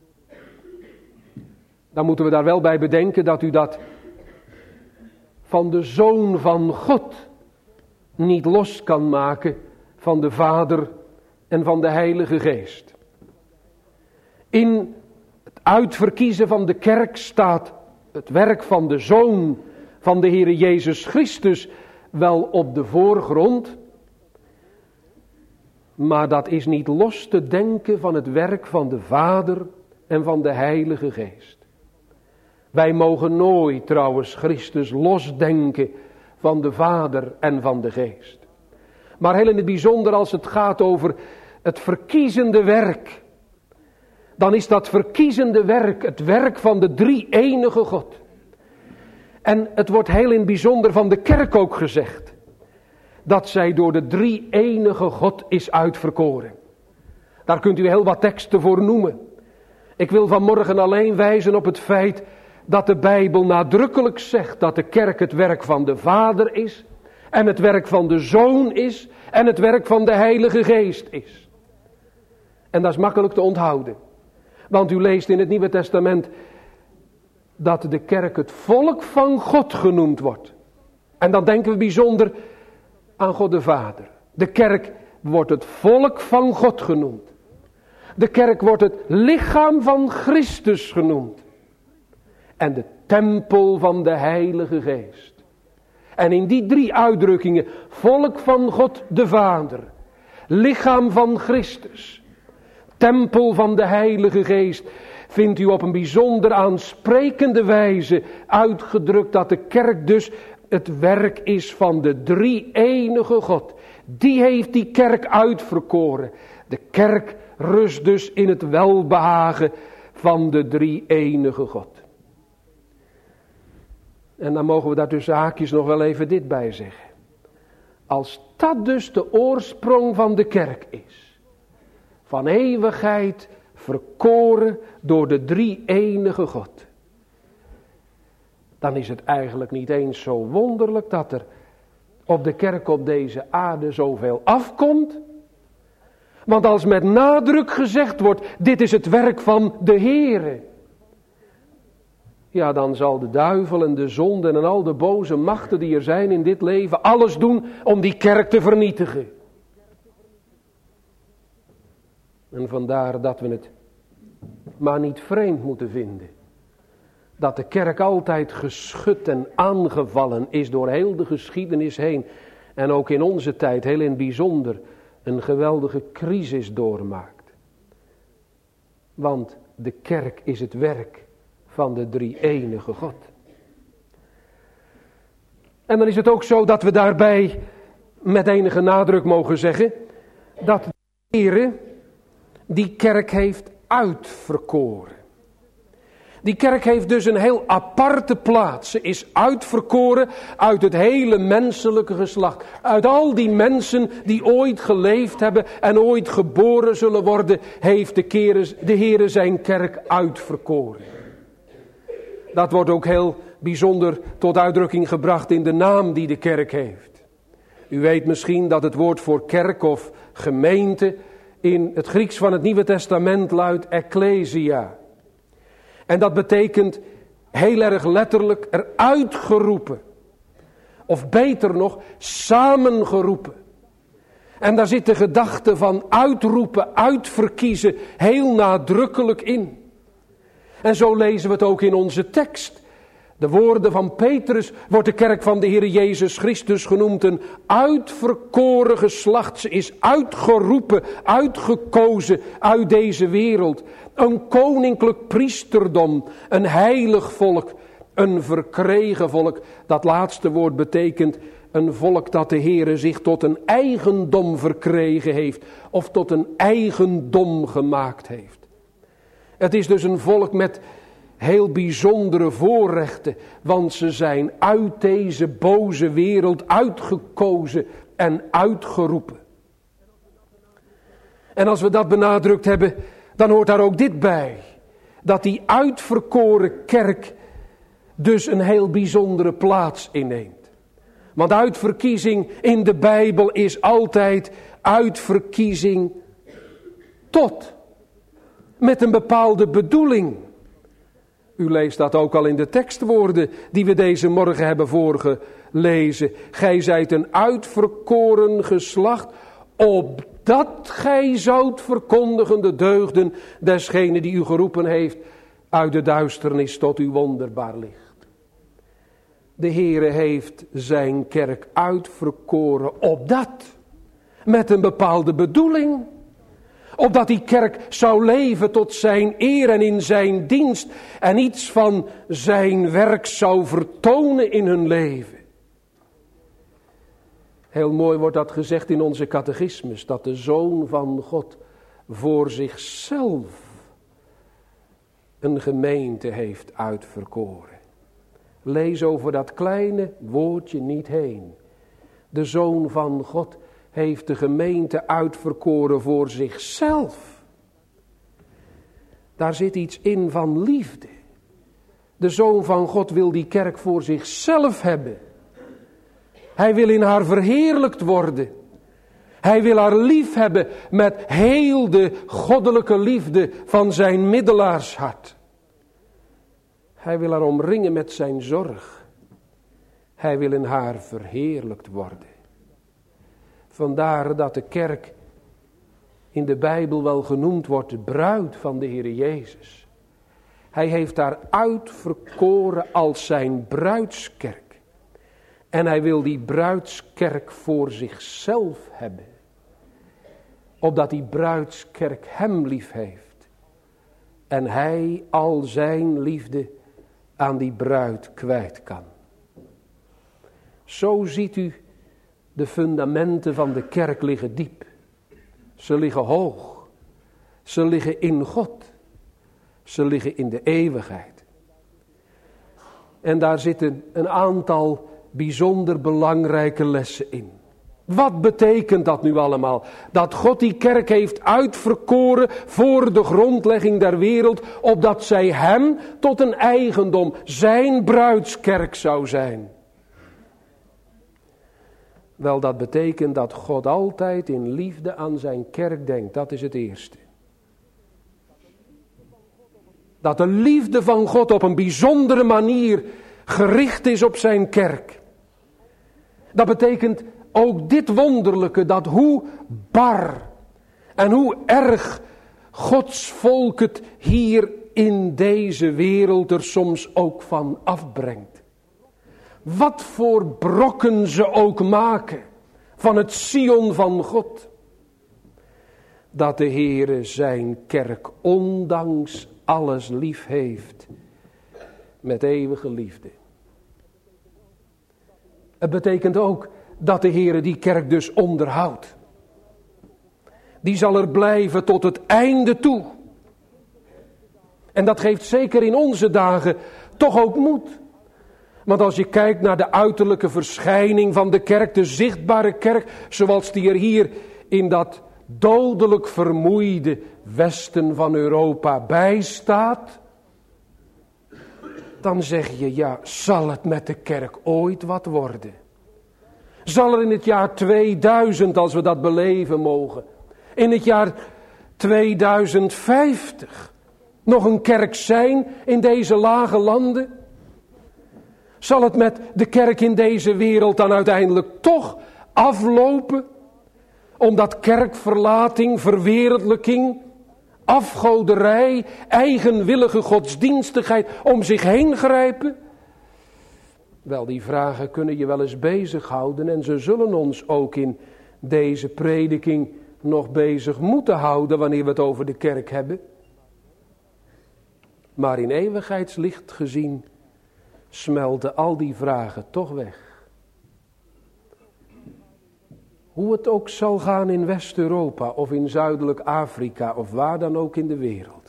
Dan moeten we daar wel bij bedenken dat u dat van de Zoon van God niet los kan maken van de Vader en van de Heilige Geest. In het uitverkiezen van de kerk staat het werk van de Zoon van de Heere Jezus Christus wel op de voorgrond. Maar dat is niet los te denken van het werk van de Vader en van de Heilige Geest. Wij mogen nooit trouwens Christus losdenken van de Vader en van de Geest. Maar heel in het bijzonder als het gaat over het verkiezende werk. Dan is dat verkiezende werk het werk van de drie-enige God. En het wordt heel in het bijzonder van de kerk ook gezegd. Dat zij door de drie-enige God is uitverkoren. Daar kunt u heel wat teksten voor noemen. Ik wil vanmorgen alleen wijzen op het feit dat de Bijbel nadrukkelijk zegt dat de kerk het werk van de Vader is. En het werk van de Zoon is. En het werk van de Heilige Geest is. En dat is makkelijk te onthouden. Want u leest in het Nieuwe Testament dat de kerk het volk van God genoemd wordt. En dan denken we bijzonder aan God de Vader. De kerk wordt het volk van God genoemd. De kerk wordt het lichaam van Christus genoemd. En de tempel van de Heilige Geest. En in die drie uitdrukkingen, volk van God de Vader, lichaam van Christus, tempel van de Heilige Geest, vindt u op een bijzonder aansprekende wijze uitgedrukt dat de kerk dus het werk is van de drie-enige God. Die heeft die kerk uitverkoren. De kerk rust dus in het welbehagen van de drie-enige God. En dan mogen we daar tussen haakjes nog wel even dit bij zeggen. Als dat dus de oorsprong van de kerk is, van eeuwigheid verkoren door de drie-enige God, dan is het eigenlijk niet eens zo wonderlijk dat er op de kerk op deze aarde zoveel afkomt. Want als met nadruk gezegd wordt, dit is het werk van de Heere, ja, dan zal de duivel en de zonde en al de boze machten die er zijn in dit leven alles doen om die kerk te vernietigen. En vandaar dat we het maar niet vreemd moeten vinden. Dat de kerk altijd geschud en aangevallen is door heel de geschiedenis heen. En ook in onze tijd heel in het bijzonder een geweldige crisis doormaakt. Want de kerk is het werk van de drie-enige God. En dan is het ook zo dat we daarbij met enige nadruk mogen zeggen dat de Heere die kerk heeft uitverkoren. Die kerk heeft dus een heel aparte plaats. Ze is uitverkoren uit het hele menselijke geslacht. Uit al die mensen die ooit geleefd hebben en ooit geboren zullen worden, heeft de, kere, de Heere zijn kerk uitverkoren. Dat wordt ook heel bijzonder tot uitdrukking gebracht in de naam die de kerk heeft. U weet misschien dat het woord voor kerk of gemeente in het Grieks van het Nieuwe Testament luidt ecclesia. En dat betekent heel erg letterlijk eruit geroepen. Of beter nog, samengeroepen. En daar zit de gedachte van uitroepen, uitverkiezen heel nadrukkelijk in. En zo lezen we het ook in onze tekst. De woorden van Petrus wordt de kerk van de Heer Jezus Christus genoemd een uitverkoren geslacht. Ze is uitgeroepen, uitgekozen uit deze wereld. Een koninklijk priesterdom, een heilig volk, een verkregen volk. Dat laatste woord betekent een volk dat de Heer zich tot een eigendom verkregen heeft. Of tot een eigendom gemaakt heeft. Het is dus een volk met heel bijzondere voorrechten, want ze zijn uit deze boze wereld uitgekozen en uitgeroepen. En als we dat benadrukt hebben, dan hoort daar ook dit bij. Dat die uitverkoren kerk dus een heel bijzondere plaats inneemt. Want uitverkiezing in de Bijbel is altijd uitverkiezing tot. Met een bepaalde bedoeling. U leest dat ook al in de tekstwoorden die we deze morgen hebben voorgelezen. Gij zijt een uitverkoren geslacht, opdat gij zoudt verkondigen de deugden desgene die u geroepen heeft uit de duisternis tot uw wonderbaar licht. De Heere heeft zijn kerk uitverkoren, opdat, met een bepaalde bedoeling. Opdat die kerk zou leven tot zijn eer en in zijn dienst. En iets van zijn werk zou vertonen in hun leven. Heel mooi wordt dat gezegd in onze catechismus. Dat de Zoon van God voor zichzelf een gemeente heeft uitverkoren. Lees over dat kleine woordje niet heen. De Zoon van God heeft de gemeente uitverkoren voor zichzelf. Daar zit iets in van liefde. De Zoon van God wil die kerk voor zichzelf hebben. Hij wil in haar verheerlijkt worden. Hij wil haar lief hebben met heel de goddelijke liefde van zijn middelaarshart. Hij wil haar omringen met zijn zorg. Hij wil in haar verheerlijkt worden. Vandaar dat de kerk in de Bijbel wel genoemd wordt de bruid van de Heer Jezus. Hij heeft haar uitverkoren als zijn bruidskerk. En hij wil die bruidskerk voor zichzelf hebben. Opdat die bruidskerk hem lief heeft. En hij al zijn liefde aan die bruid kwijt kan. Zo ziet u, de fundamenten van de kerk liggen diep. Ze liggen hoog. Ze liggen in God. Ze liggen in de eeuwigheid. En daar zitten een aantal bijzonder belangrijke lessen in. Wat betekent dat nu allemaal? Dat God die kerk heeft uitverkoren voor de grondlegging der wereld, opdat zij hem tot een eigendom, zijn bruidskerk zou zijn. Wel, dat betekent dat God altijd in liefde aan zijn kerk denkt. Dat is het eerste. Dat de liefde van God op een bijzondere manier gericht is op zijn kerk. Dat betekent ook dit wonderlijke, dat hoe bar en hoe erg Gods volk het hier in deze wereld er soms ook van afbrengt. Wat voor brokken ze ook maken van het Sion van God. Dat de Heere zijn kerk ondanks alles lief heeft met eeuwige liefde. Het betekent ook dat de Heere die kerk dus onderhoudt. Die zal er blijven tot het einde toe. En dat geeft zeker in onze dagen toch ook moed. Want als je kijkt naar de uiterlijke verschijning van de kerk, de zichtbare kerk, zoals die er hier in dat dodelijk vermoeide westen van Europa bij staat, dan zeg je, ja, zal het met de kerk ooit wat worden? Zal er in het jaar tweeduizend, als we dat beleven mogen, in het jaar tweeduizend vijftig nog een kerk zijn in deze lage landen? Zal het met de kerk in deze wereld dan uiteindelijk toch aflopen? Omdat kerkverlating, verwereldlijking, afgoderij, eigenwillige godsdienstigheid om zich heen grijpen? Wel, die vragen kunnen je wel eens bezighouden en ze zullen ons ook in deze prediking nog bezig moeten houden wanneer we het over de kerk hebben. Maar in eeuwigheidslicht gezien smelten al die vragen toch weg. Hoe het ook zal gaan in West-Europa of in Zuidelijk Afrika of waar dan ook in de wereld.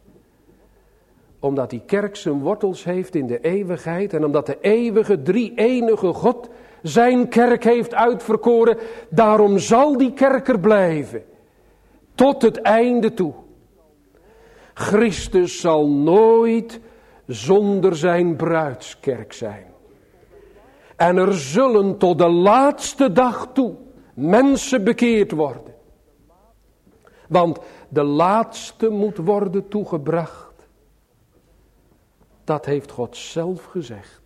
Omdat die kerk zijn wortels heeft in de eeuwigheid en omdat de eeuwige drie-enige God zijn kerk heeft uitverkoren, daarom zal die kerk er blijven. Tot het einde toe. Christus zal nooit zonder zijn bruidskerk zijn. En er zullen tot de laatste dag toe mensen bekeerd worden. Want de laatste moet worden toegebracht. Dat heeft God zelf gezegd.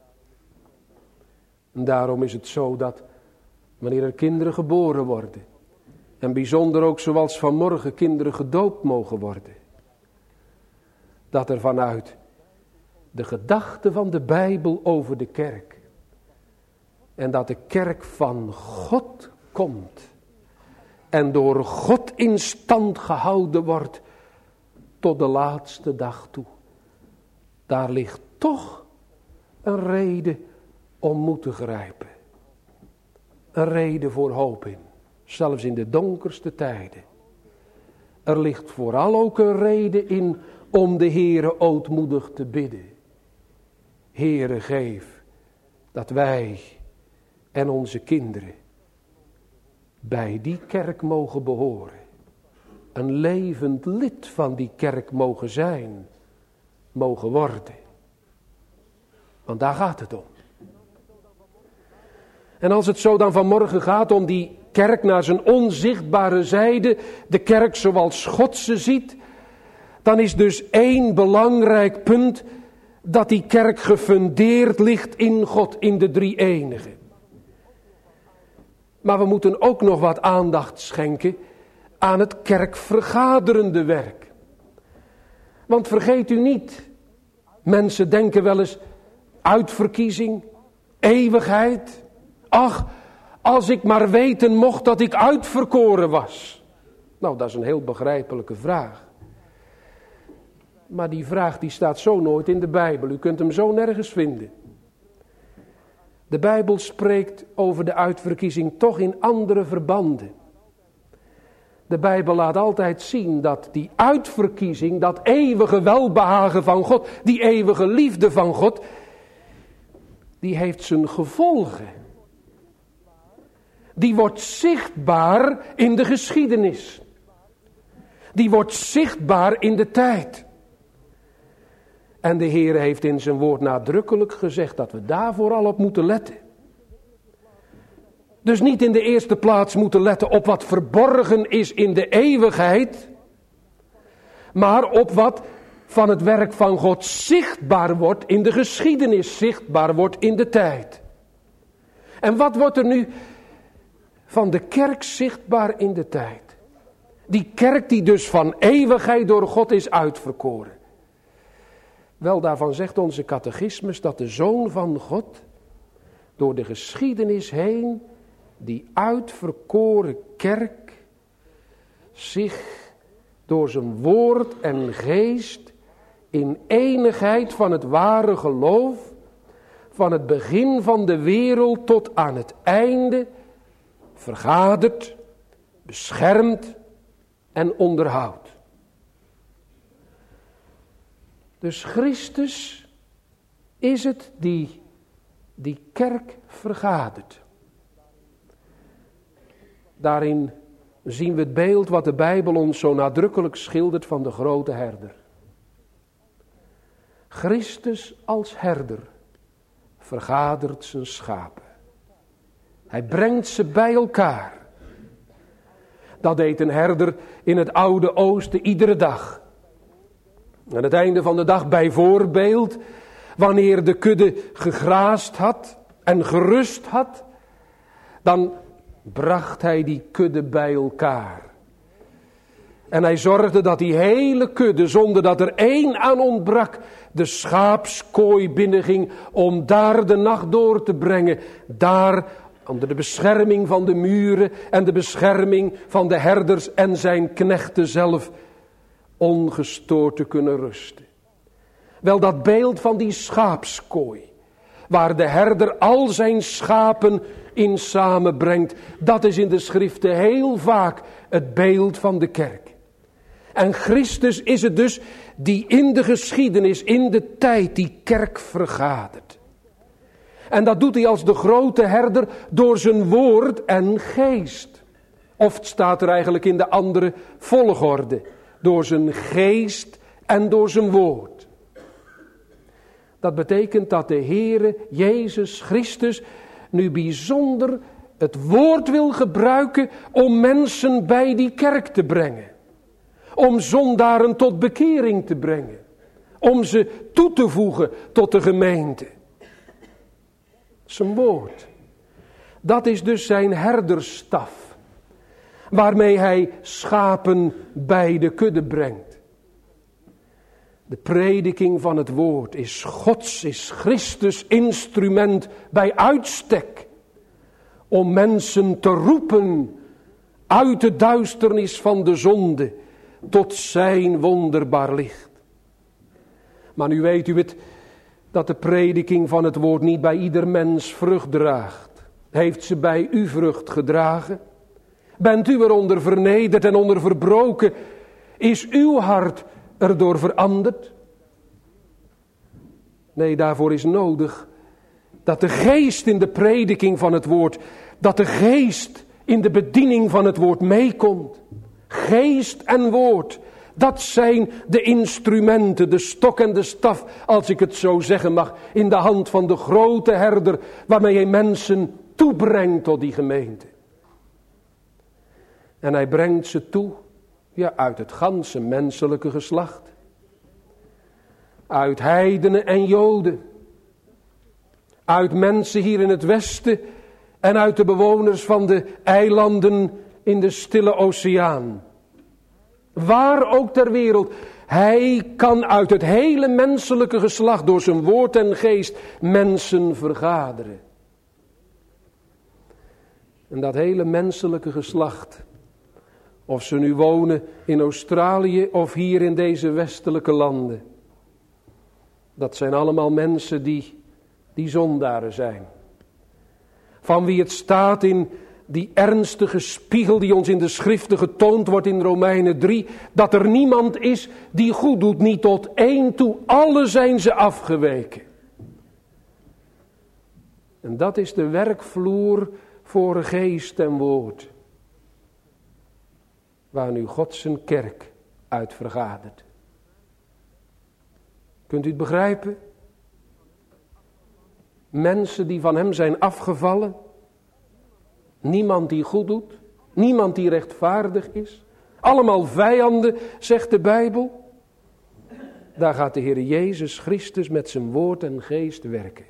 En daarom is het zo dat wanneer er kinderen geboren worden, en bijzonder ook zoals vanmorgen kinderen gedoopt mogen worden, dat er vanuit de gedachte van de Bijbel over de kerk en dat de kerk van God komt en door God in stand gehouden wordt tot de laatste dag toe. Daar ligt toch een reden om moed te grijpen. Een reden voor hoop in, zelfs in de donkerste tijden. Er ligt vooral ook een reden in om de Heere ootmoedig te bidden. Heere, geef dat wij en onze kinderen bij die kerk mogen behoren. Een levend lid van die kerk mogen zijn, mogen worden. Want daar gaat het om. En als het zo dan vanmorgen gaat om die kerk naar zijn onzichtbare zijde, de kerk zoals God ze ziet, dan is dus één belangrijk punt dat die kerk gefundeerd ligt in God, in de drie-enige. Maar we moeten ook nog wat aandacht schenken aan het kerkvergaderende werk. Want vergeet u niet, mensen denken wel eens uitverkiezing, eeuwigheid. Ach, als ik maar weten mocht dat ik uitverkoren was. Nou, dat is een heel begrijpelijke vraag. Maar die vraag die staat zo nooit in de Bijbel. U kunt hem zo nergens vinden. De Bijbel spreekt over de uitverkiezing toch in andere verbanden. De Bijbel laat altijd zien dat die uitverkiezing, dat eeuwige welbehagen van God, die eeuwige liefde van God, die heeft zijn gevolgen. Die wordt zichtbaar in de geschiedenis. Die wordt zichtbaar in de tijd. En de Heer heeft in zijn woord nadrukkelijk gezegd dat we daar vooral op moeten letten. Dus niet in de eerste plaats moeten letten op wat verborgen is in de eeuwigheid, maar op wat van het werk van God zichtbaar wordt in de geschiedenis, zichtbaar wordt in de tijd. En wat wordt er nu van de kerk zichtbaar in de tijd? Die kerk die dus van eeuwigheid door God is uitverkoren. Wel, daarvan zegt onze catechismus dat de Zoon van God door de geschiedenis heen die uitverkoren kerk zich door zijn woord en geest in enigheid van het ware geloof, van het begin van de wereld tot aan het einde, vergadert, beschermt en onderhoudt. Dus Christus is het die die kerk vergadert. Daarin zien we het beeld wat de Bijbel ons zo nadrukkelijk schildert van de grote herder. Christus als herder vergadert zijn schapen. Hij brengt ze bij elkaar. Dat deed een herder in het oude Oosten iedere dag. Aan het einde van de dag bijvoorbeeld, wanneer de kudde gegraasd had en gerust had, dan bracht hij die kudde bij elkaar. En hij zorgde dat die hele kudde, zonder dat er één aan ontbrak, de schaapskooi binnenging om daar de nacht door te brengen. Daar, onder de bescherming van de muren en de bescherming van de herders en zijn knechten zelf, ongestoord te kunnen rusten. Wel, dat beeld van die schaapskooi, waar de herder al zijn schapen in samenbrengt, dat is in de schriften heel vaak het beeld van de kerk. En Christus is het dus die in de geschiedenis, in de tijd, die kerk vergadert. En dat doet hij als de grote herder door zijn woord en geest. Of het staat er eigenlijk in de andere volgorde. Door zijn geest en door zijn woord. Dat betekent dat de Heere Jezus Christus nu bijzonder het woord wil gebruiken om mensen bij die kerk te brengen. Om zondaren tot bekering te brengen. Om ze toe te voegen tot de gemeente. Zijn woord. Dat is dus zijn herderstaf. Waarmee hij schapen bij de kudde brengt. De prediking van het woord is Gods, is Christus instrument bij uitstek. Om mensen te roepen uit de duisternis van de zonde tot zijn wonderbaar licht. Maar nu weet u het, dat de prediking van het woord niet bij ieder mens vrucht draagt. Heeft ze bij u vrucht gedragen? Bent u eronder vernederd en onder verbroken? Is uw hart erdoor veranderd? Nee, daarvoor is nodig dat de geest in de prediking van het woord, dat de geest in de bediening van het woord meekomt. Geest en woord, dat zijn de instrumenten, de stok en de staf, als ik het zo zeggen mag, in de hand van de grote herder, waarmee hij mensen toebrengt tot die gemeente. En hij brengt ze toe, ja, uit het ganse menselijke geslacht. Uit heidenen en joden. Uit mensen hier in het westen en uit de bewoners van de eilanden in de stille oceaan. Waar ook ter wereld. Hij kan uit het hele menselijke geslacht door zijn woord en geest mensen vergaderen. En dat hele menselijke geslacht, of ze nu wonen in Australië of hier in deze westelijke landen, dat zijn allemaal mensen die, die zondaren zijn. Van wie het staat in die ernstige spiegel die ons in de schriften getoond wordt in Romeinen drie, dat er niemand is die goed doet, niet tot één toe. Alle zijn ze afgeweken. En dat is de werkvloer voor geest en woord, waar nu God zijn kerk uit vergadert. Kunt u het begrijpen? Mensen die van hem zijn afgevallen. Niemand die goed doet. Niemand die rechtvaardig is. Allemaal vijanden, zegt de Bijbel. Daar gaat de Heer Jezus Christus met zijn woord en geest werken.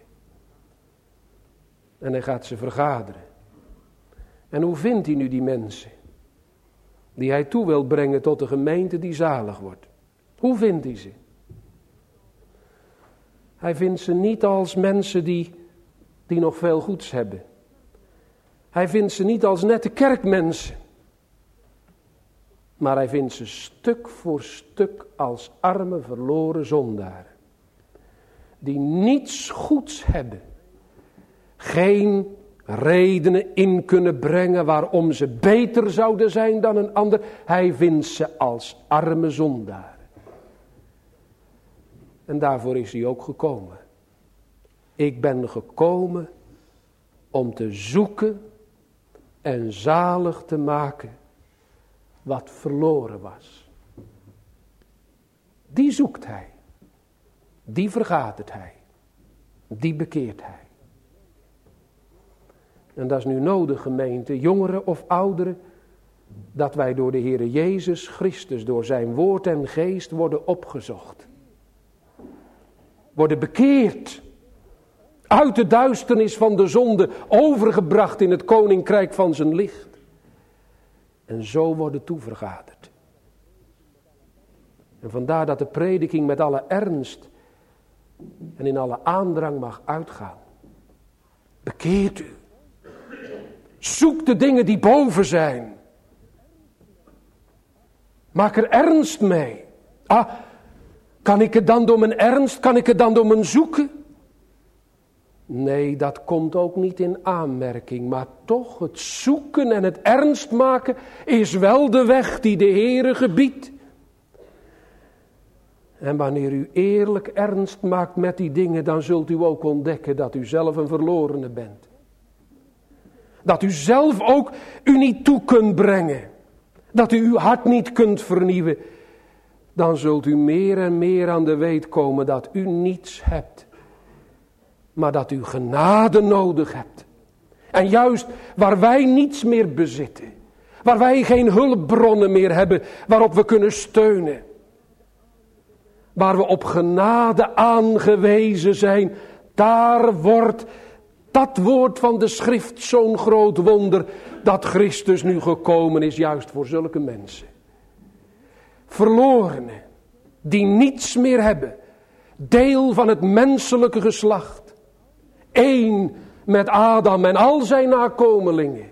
En hij gaat ze vergaderen. En hoe vindt hij nu die mensen? die hij toe wil brengen tot de gemeente die zalig wordt. Hoe vindt hij ze? Hij vindt ze niet als mensen die, die nog veel goeds hebben. Hij vindt ze niet als nette kerkmensen. Maar hij vindt ze stuk voor stuk als arme verloren zondaren. Die niets goeds hebben. Geen redenen in kunnen brengen waarom ze beter zouden zijn dan een ander. Hij vindt ze als arme zondaren. En daarvoor is hij ook gekomen. Ik ben gekomen om te zoeken en zalig te maken wat verloren was. Die zoekt hij. Die vergadert hij. Die bekeert hij. En dat is nu nodig, gemeente, jongeren of ouderen, dat wij door de Heere Jezus Christus, door zijn woord en geest worden opgezocht. Worden bekeerd. Uit de duisternis van de zonde, overgebracht in het koninkrijk van zijn licht. En zo worden toevergaderd. En vandaar dat de prediking met alle ernst en in alle aandrang mag uitgaan. Bekeert u. Zoek de dingen die boven zijn. Maak er ernst mee. Ah, kan ik het dan door mijn ernst, kan ik het dan door mijn zoeken? Nee, dat komt ook niet in aanmerking. Maar toch, het zoeken en het ernst maken is wel de weg die de Heere gebiedt. En wanneer u eerlijk ernst maakt met die dingen, dan zult u ook ontdekken dat u zelf een verlorene bent. Dat u zelf ook u niet toe kunt brengen. Dat u uw hart niet kunt vernieuwen. Dan zult u meer en meer aan de weet komen dat u niets hebt. Maar dat u genade nodig hebt. En juist waar wij niets meer bezitten. Waar wij geen hulpbronnen meer hebben waarop we kunnen steunen. Waar we op genade aangewezen zijn. Daar wordt dat woord van de schrift zo'n groot wonder. Dat Christus nu gekomen is juist voor zulke mensen. Verlorenen. Die niets meer hebben. Deel van het menselijke geslacht. Eén met Adam en al zijn nakomelingen.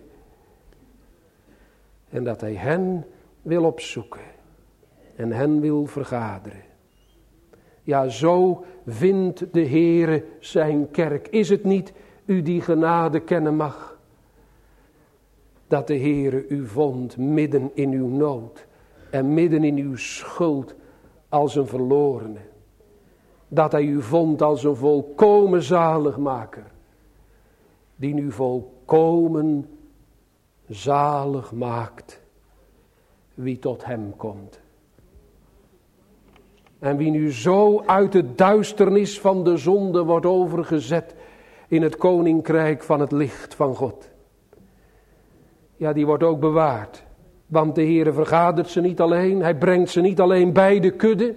En dat hij hen wil opzoeken. En hen wil vergaderen. Ja, zo vindt de Heere zijn kerk. Is het niet u die genade kennen mag? Dat de Heere u vond midden in uw nood. En midden in uw schuld als een verlorene. Dat hij u vond als een volkomen zaligmaker. Die nu volkomen zalig maakt wie tot hem komt. En wie nu zo uit de duisternis van de zonde wordt overgezet in het koninkrijk van het licht van God. Ja, die wordt ook bewaard. Want de Heere vergadert ze niet alleen. Hij brengt ze niet alleen bij de kudde.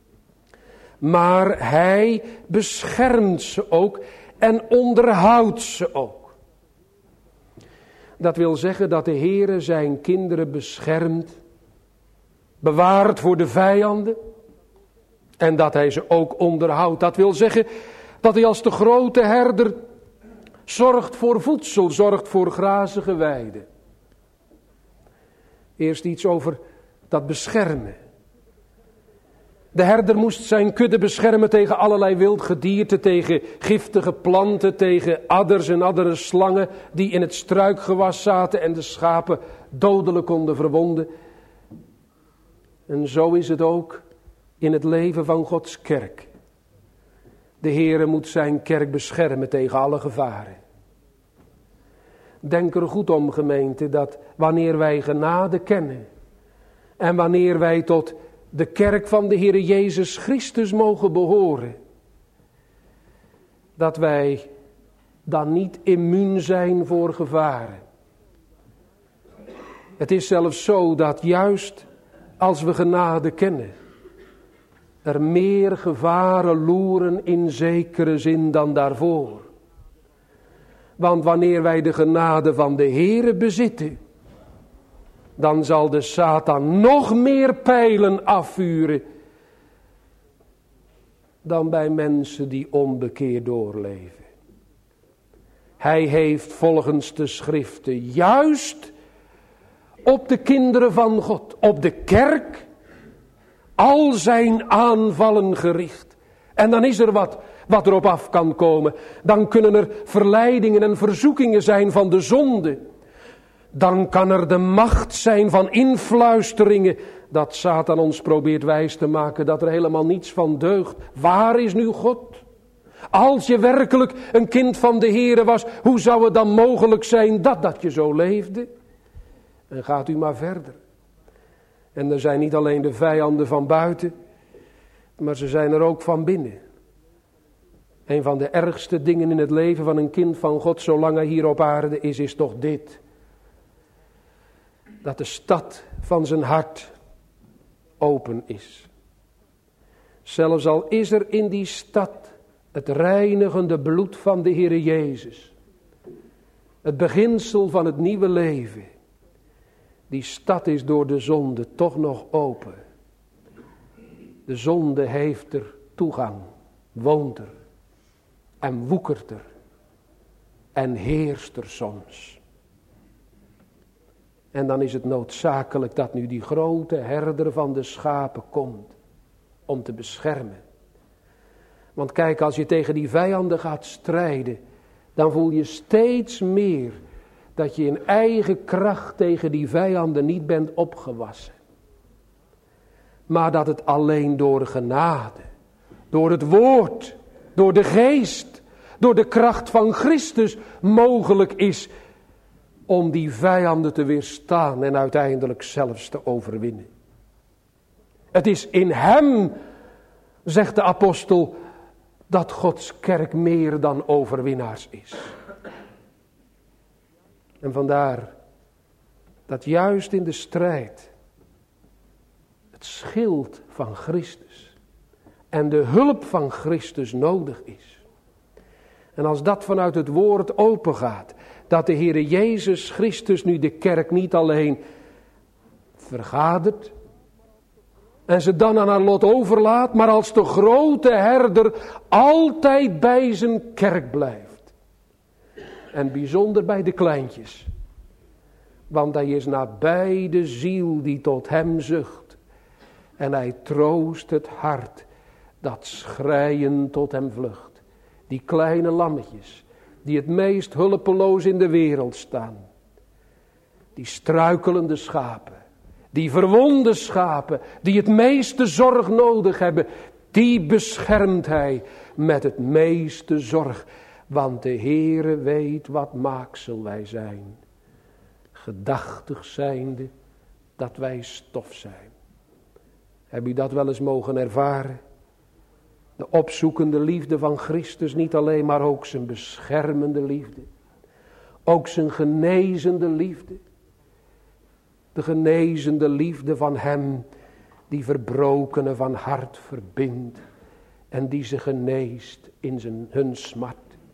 Maar hij beschermt ze ook en onderhoudt ze ook. Dat wil zeggen dat de Heere zijn kinderen beschermt. Bewaart voor de vijanden. En dat hij ze ook onderhoudt. Dat wil zeggen dat hij als de grote herder zorgt voor voedsel, zorgt voor grazige weiden. Eerst iets over dat beschermen. De herder moest zijn kudde beschermen tegen allerlei wild gedierte, tegen giftige planten, tegen adders en andere slangen die in het struikgewas zaten en de schapen dodelijk konden verwonden. En zo is het ook in het leven van Gods kerk. De Heere moet zijn kerk beschermen tegen alle gevaren. Denk er goed om, gemeente, dat wanneer wij genade kennen en wanneer wij tot de kerk van de Heere Jezus Christus mogen behoren, dat wij dan niet immuun zijn voor gevaren. Het is zelfs zo dat juist als we genade kennen, er meer gevaren loeren in zekere zin dan daarvoor. Want wanneer wij de genade van de Heere bezitten, dan zal de Satan nog meer pijlen afvuren dan bij mensen die onbekeerd doorleven. Hij heeft volgens de schriften juist op de kinderen van God, op de kerk, al zijn aanvallen gericht. En dan is er wat, wat erop af kan komen. Dan kunnen er verleidingen en verzoekingen zijn van de zonde. Dan kan er de macht zijn van influisteringen, dat Satan ons probeert wijs te maken dat er helemaal niets van deugt. Waar is nu God? Als je werkelijk een kind van de Heere was, hoe zou het dan mogelijk zijn dat, dat je zo leefde? En gaat u maar verder. En er zijn niet alleen de vijanden van buiten, maar ze zijn er ook van binnen. Een van de ergste dingen in het leven van een kind van God, zolang hij hier op aarde is, is toch dit. Dat de stad van zijn hart open is. Zelfs al is er in die stad het reinigende bloed van de Heere Jezus. Het beginsel van het nieuwe leven. Die stad is door de zonde toch nog open. De zonde heeft er toegang, woont er en woekert er en heerst er soms. En dan is het noodzakelijk dat nu die grote herder van de schapen komt om te beschermen. Want kijk, als je tegen die vijanden gaat strijden, dan voel je steeds meer dat je in eigen kracht tegen die vijanden niet bent opgewassen. Maar dat het alleen door de genade, door het woord, door de geest, door de kracht van Christus mogelijk is om die vijanden te weerstaan en uiteindelijk zelfs te overwinnen. Het is in hem, zegt de apostel, dat Gods kerk meer dan overwinnaars is. En vandaar dat juist in de strijd het schild van Christus en de hulp van Christus nodig is. En als dat vanuit het woord open gaat, dat de Heere Jezus Christus nu de kerk niet alleen vergadert en ze dan aan haar lot overlaat, maar als de grote herder altijd bij zijn kerk blijft. En bijzonder bij de kleintjes. Want hij is nabij de ziel die tot hem zucht. En hij troost het hart dat schreien tot hem vlucht. Die kleine lammetjes die het meest hulpeloos in de wereld staan. Die struikelende schapen. Die verwonde schapen die het meeste zorg nodig hebben. Die beschermt hij met het meeste zorg. Want de Heere weet wat maaksel wij zijn. Gedachtig zijnde dat wij stof zijn. Heb u dat wel eens mogen ervaren? De opzoekende liefde van Christus, niet alleen, maar ook zijn beschermende liefde. Ook zijn genezende liefde. De genezende liefde van hem die verbrokenen van hart verbindt en die ze geneest in zijn, hun smart.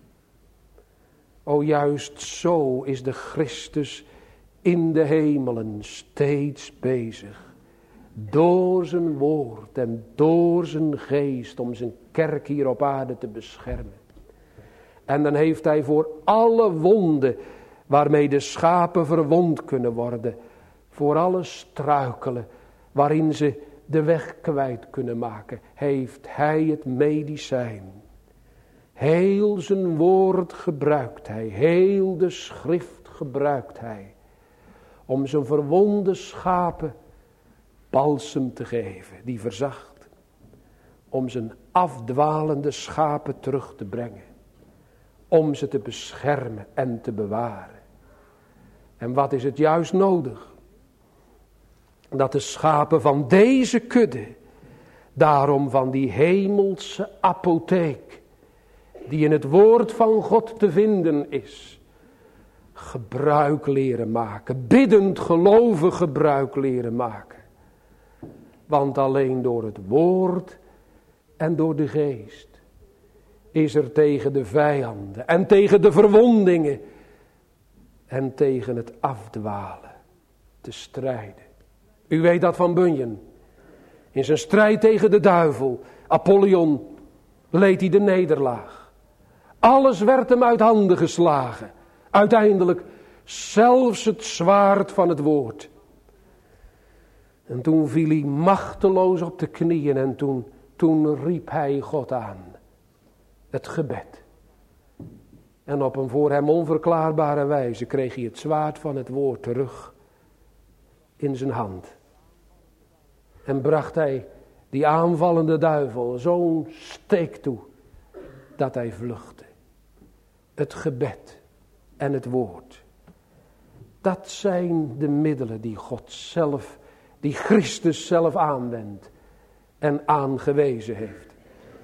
O, juist zo is de Christus in de hemelen steeds bezig. Door zijn woord en door zijn geest om zijn kerk hier op aarde te beschermen. En dan heeft hij voor alle wonden waarmee de schapen verwond kunnen worden, voor alle struikelen waarin ze de weg kwijt kunnen maken, heeft hij het medicijn. Heel zijn woord gebruikt hij, heel de schrift gebruikt hij, om zijn verwonde schapen balsem te geven, die verzacht, om zijn afdwalende schapen terug te brengen, om ze te beschermen en te bewaren. En wat is het juist nodig? Dat de schapen van deze kudde, daarom van die hemelse apotheek, die in het woord van God te vinden is, gebruik leren maken, biddend geloven gebruik leren maken. Want alleen door het woord en door de geest is er tegen de vijanden en tegen de verwondingen en tegen het afdwalen te strijden. U weet dat van Bunyan. In zijn strijd tegen de duivel, Apollyon, leed hij de nederlaag. Alles werd hem uit handen geslagen. Uiteindelijk zelfs het zwaard van het woord. En toen viel hij machteloos op de knieën en toen, toen riep hij God aan. Het gebed. En op een voor hem onverklaarbare wijze kreeg hij het zwaard van het woord terug in zijn hand. En bracht hij die aanvallende duivel zo'n steek toe dat hij vluchtte. Het gebed en het woord. Dat zijn de middelen die God zelf, die Christus zelf aanwendt en aangewezen heeft.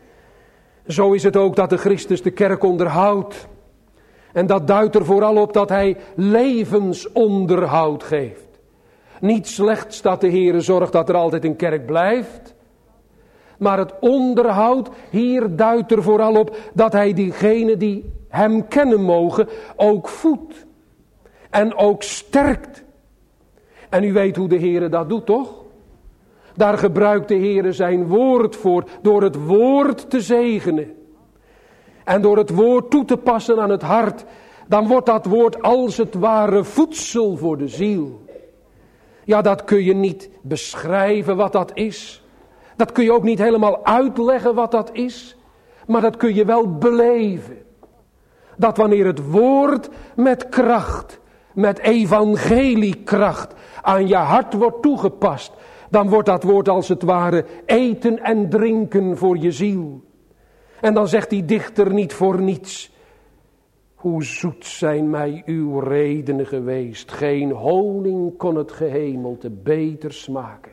Zo is het ook dat de Christus de kerk onderhoudt. En dat duidt er vooral op dat hij levensonderhoud geeft. Niet slechts dat de Heere zorgt dat er altijd een kerk blijft. Maar het onderhoud, hier duidt er vooral op dat hij diegenen die hem kennen mogen ook voedt. En ook sterkt. En u weet hoe de Heere dat doet, toch? Daar gebruikt de Heere zijn woord voor, door het woord te zegenen. En door het woord toe te passen aan het hart, dan wordt dat woord als het ware voedsel voor de ziel. Ja, dat kun je niet beschrijven wat dat is. Dat kun je ook niet helemaal uitleggen wat dat is. Maar dat kun je wel beleven. Dat wanneer het woord met kracht, met evangeliekracht aan je hart wordt toegepast, dan wordt dat woord als het ware eten en drinken voor je ziel. En dan zegt die dichter niet voor niets: hoe zoet zijn mij uw redenen geweest, geen honing kon het gehemelte beter smaken.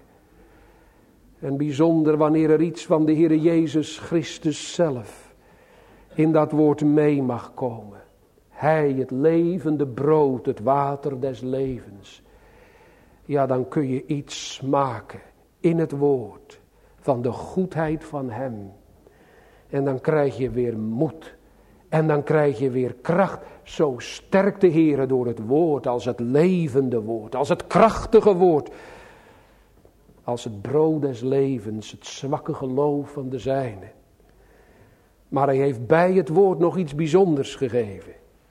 En bijzonder wanneer er iets van de Heere Jezus Christus zelf in dat woord mee mag komen. Hij, het levende brood, het water des levens. Ja, dan kun je iets smaken in het woord van de goedheid van hem. En dan krijg je weer moed. En dan krijg je weer kracht. Zo sterkt de Heere door het woord, als het levende woord, als het krachtige woord. Als het brood des levens, het zwakke geloof van de zijne. Maar hij heeft bij het woord nog iets bijzonders gegeven.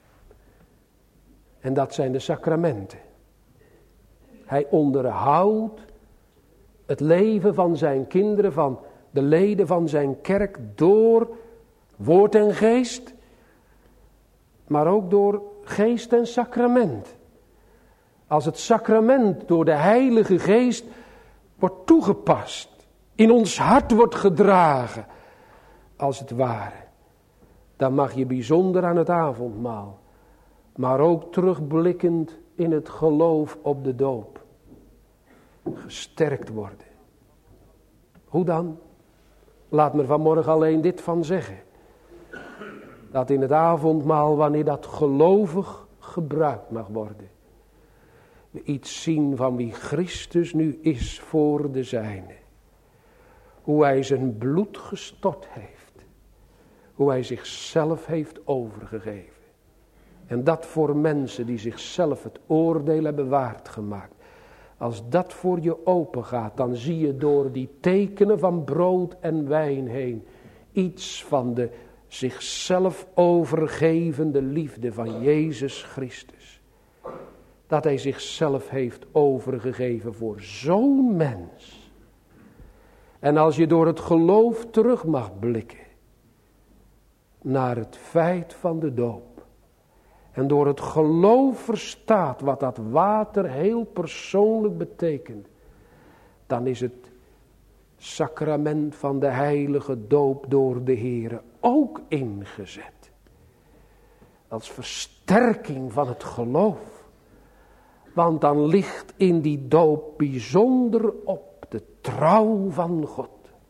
En dat zijn de sacramenten. Hij onderhoudt het leven van zijn kinderen, van de leden van zijn kerk, door woord en geest. Maar ook door geest en sacrament. Als het sacrament door de Heilige Geest wordt toegepast, in ons hart wordt gedragen, als het ware, dan mag je bijzonder aan het avondmaal, maar ook terugblikkend in het geloof op de doop, gesterkt worden. Hoe dan? Laat me vanmorgen alleen dit van zeggen. Dat in het avondmaal, wanneer dat gelovig gebruikt mag worden, we iets zien van wie Christus nu is voor de zijne. Hoe hij zijn bloed gestort heeft. Hoe hij zichzelf heeft overgegeven. En dat voor mensen die zichzelf het oordeel hebben waard gemaakt. Als dat voor je open gaat, dan zie je door die tekenen van brood en wijn heen iets van de zichzelf overgevende liefde van Jezus Christus. Dat hij zichzelf heeft overgegeven voor zo'n mens. En als je door het geloof terug mag blikken naar het feit van de doop. En door het geloof verstaat wat dat water heel persoonlijk betekent. Dan is het sacrament van de heilige doop door de Heere ook ingezet. Als versterking van het geloof. Want dan ligt in die doop bijzonder op de trouw van God.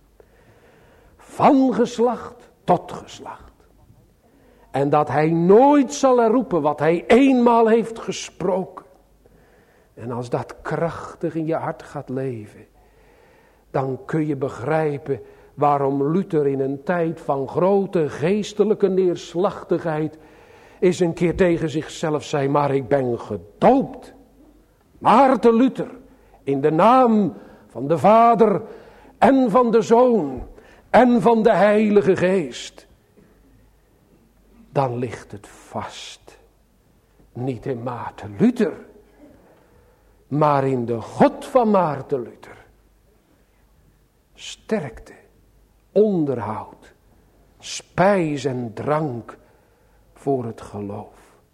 Van geslacht tot geslacht. En dat hij nooit zal herroepen wat hij eenmaal heeft gesproken. En als dat krachtig in je hart gaat leven, dan kun je begrijpen waarom Luther in een tijd van grote geestelijke neerslachtigheid eens een keer tegen zichzelf zei: maar ik ben gedoopt. Maarten Luther, in de naam van de Vader en van de Zoon en van de Heilige Geest. Dan ligt het vast. Niet in Maarten Luther, maar in de God van Maarten Luther. Sterkte, onderhoud, spijs en drank voor het geloof.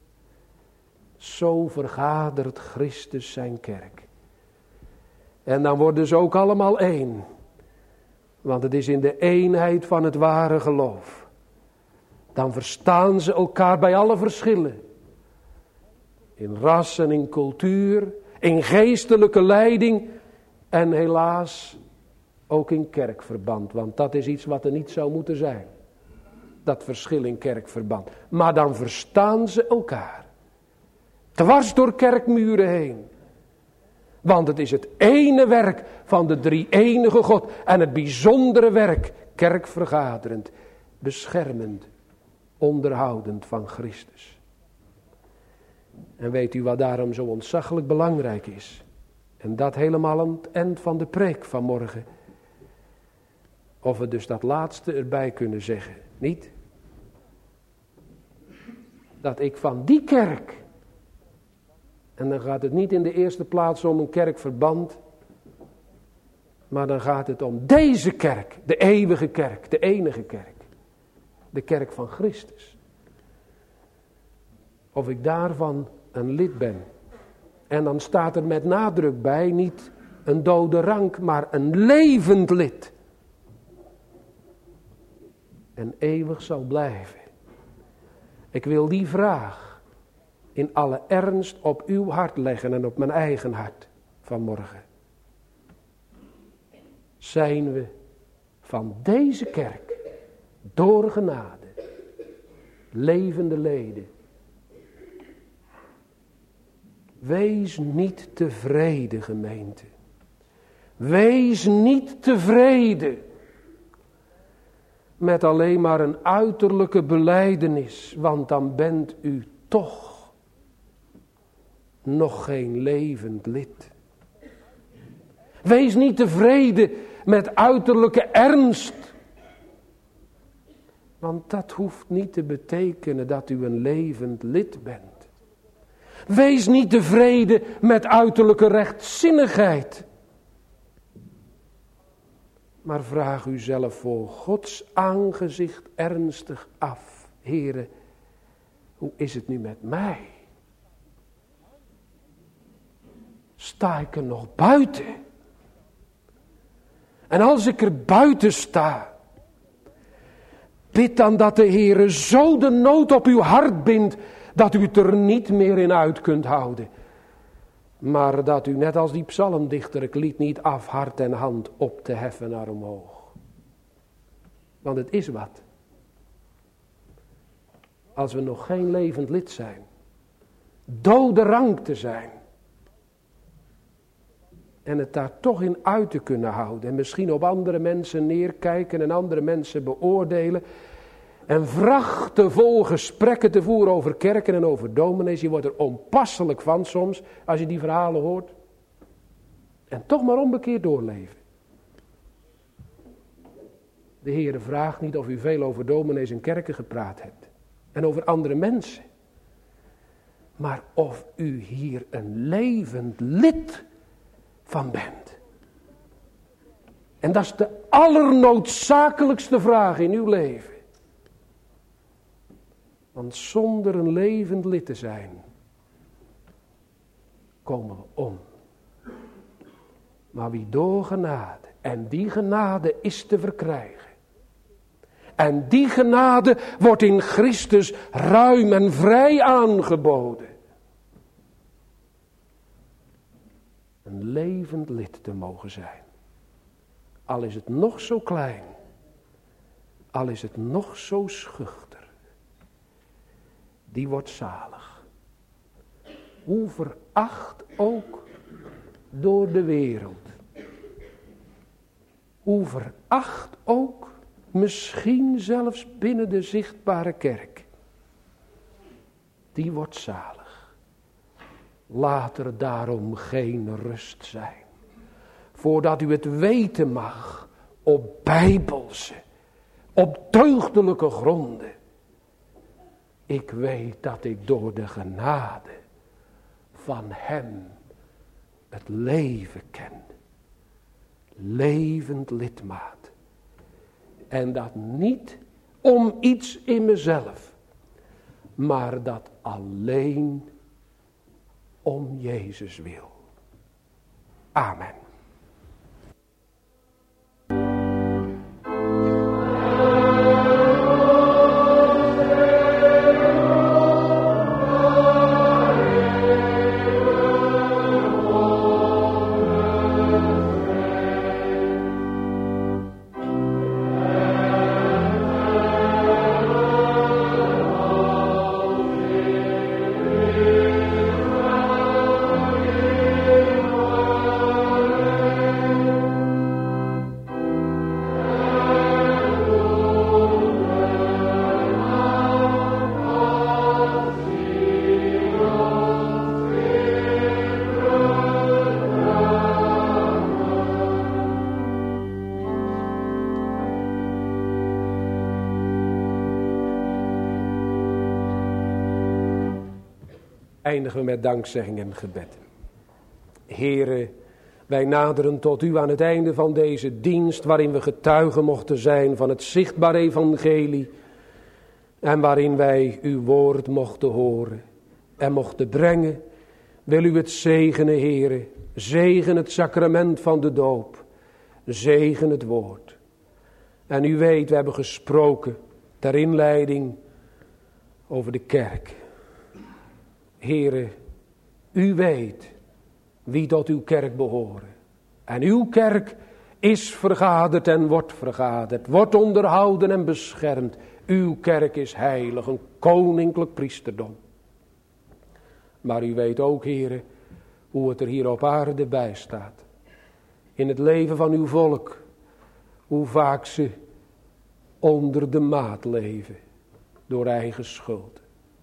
Zo vergadert Christus zijn kerk. En dan worden ze ook allemaal één. Want het is in de eenheid van het ware geloof. Dan verstaan ze elkaar bij alle verschillen. In ras en in cultuur, in geestelijke leiding en helaas ook in kerkverband. Want dat is iets wat er niet zou moeten zijn. Dat verschil in kerkverband. Maar dan verstaan ze elkaar. Dwars door kerkmuren heen. Want het is het ene werk van de drie-enige God. En het bijzondere werk, kerkvergaderend, beschermend, onderhoudend van Christus. En weet u wat daarom zo ontzaglijk belangrijk is? En dat helemaal aan het eind van de preek van morgen. Of we dus dat laatste erbij kunnen zeggen. Niet? Dat ik van die kerk. En dan gaat het niet in de eerste plaats om een kerkverband. Maar dan gaat het om deze kerk. De eeuwige kerk. De enige kerk. De kerk van Christus. Of ik daarvan een lid ben. En dan staat er met nadruk bij. Niet een dode rank. Maar een levend lid. En eeuwig zal blijven. Ik wil die vraag in alle ernst op uw hart leggen en op mijn eigen hart vanmorgen. Zijn we van deze kerk door genade levende leden? Wees niet tevreden, gemeente. Wees niet tevreden met alleen maar een uiterlijke belijdenis, want dan bent u toch nog geen levend lid. Wees niet tevreden met uiterlijke ernst, want dat hoeft niet te betekenen dat u een levend lid bent. Wees niet tevreden met uiterlijke rechtzinnigheid, maar vraag uzelf voor Gods aangezicht ernstig af. Heere, hoe is het nu met mij? Sta ik er nog buiten? En als ik er buiten sta, bid dan dat de Heere zo de nood op uw hart bindt, dat u het er niet meer in uit kunt houden. Maar dat u net als die psalmdichter het lied niet af hart en hand op te heffen naar omhoog. Want het is wat. Als we nog geen levend lid zijn. Dode rank te zijn. En het daar toch in uit te kunnen houden. En misschien op andere mensen neerkijken en andere mensen beoordelen. En vrachtenvol gesprekken te voeren over kerken en over dominees. Je wordt er onpasselijk van soms als je die verhalen hoort. En toch maar onbekeerd doorleven. De Heere vraagt niet of u veel over dominees en kerken gepraat hebt. En over andere mensen. Maar of u hier een levend lid van bent. En dat is de allernoodzakelijkste vraag in uw leven. Want zonder een levend lid te zijn, komen we om. Maar wie door genade, en die genade is te verkrijgen. En die genade wordt in Christus ruim en vrij aangeboden. Een levend lid te mogen zijn. Al is het nog zo klein. Al is het nog zo schuchter. Die wordt zalig. Hoe veracht ook door de wereld. Hoe veracht ook misschien zelfs binnen de zichtbare kerk. Die wordt zalig. laat er daarom geen rust zijn. Voordat u het weten mag op bijbelse, op deugdelijke gronden. Ik weet dat ik door de genade van hem het leven ken. Levend lidmaat. En dat niet om iets in mezelf, maar dat alleen om Jezus wil. Amen. Eindigen we met dankzegging en gebed. Here, wij naderen tot u aan het einde van deze dienst, waarin we getuigen mochten zijn van het zichtbare evangelie en waarin wij uw woord mochten horen en mochten brengen. Wil u het zegenen, Here, zegen het sacrament van de doop, zegen het woord. En u weet, we hebben gesproken ter inleiding over de kerk. Heere, u weet wie tot uw kerk behoren. En uw kerk is vergaderd en wordt vergaderd, wordt onderhouden en beschermd. Uw kerk is heilig, een koninklijk priesterdom. Maar u weet ook, Heere, hoe het er hier op aarde bij staat. In het leven van uw volk, hoe vaak ze onder de maat leven, door eigen schuld.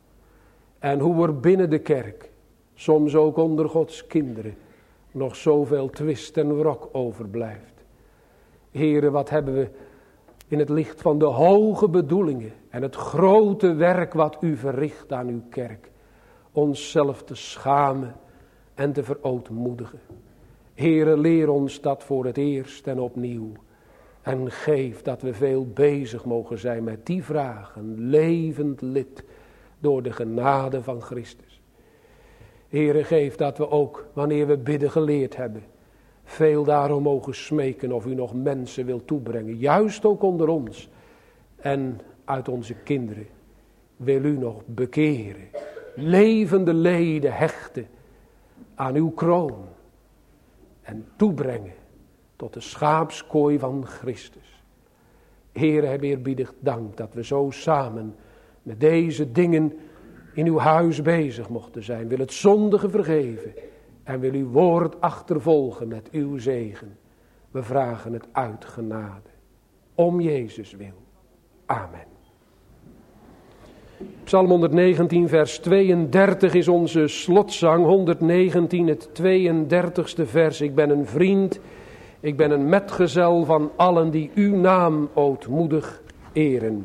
En hoe er binnen de kerk, soms ook onder Gods kinderen, nog zoveel twist en wrok overblijft. Here, wat hebben we in het licht van de hoge bedoelingen en het grote werk wat u verricht aan uw kerk, onszelf te schamen en te verootmoedigen. Here, leer ons dat voor het eerst en opnieuw. En geef dat we veel bezig mogen zijn met die vragen, levend lid, door de genade van Christus. Heere, geef dat we ook, wanneer we bidden geleerd hebben, veel daarom mogen smeken of u nog mensen wilt toebrengen. Juist ook onder ons en uit onze kinderen. Wil u nog bekeren, levende leden hechten aan uw kroon. En toebrengen tot de schaapskooi van Christus. Heere, heb eerbiedig dank dat we zo samen met deze dingen in uw huis bezig mochten zijn. Wil het zondige vergeven en wil uw woord achtervolgen met uw zegen. We vragen het uit genade. Om Jezus wil. Amen. Psalm honderdnegentien vers tweeëndertig is onze slotzang. honderdnegentien, het tweeëndertigste vers. Ik ben een vriend, ik ben een metgezel van allen die uw naam ootmoedig eren.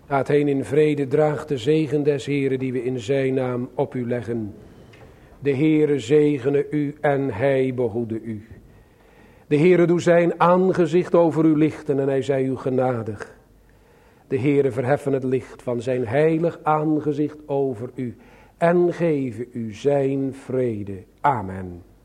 Gaat heen in vrede, draagt de zegen des Heeren die we in zijn naam op u leggen. De Heere zegene u en hij behoede u. De Heere doe zijn aangezicht over u lichten en hij zij u genadig. De Heere verheffen het licht van zijn heilig aangezicht over u en geven u zijn vrede. Amen.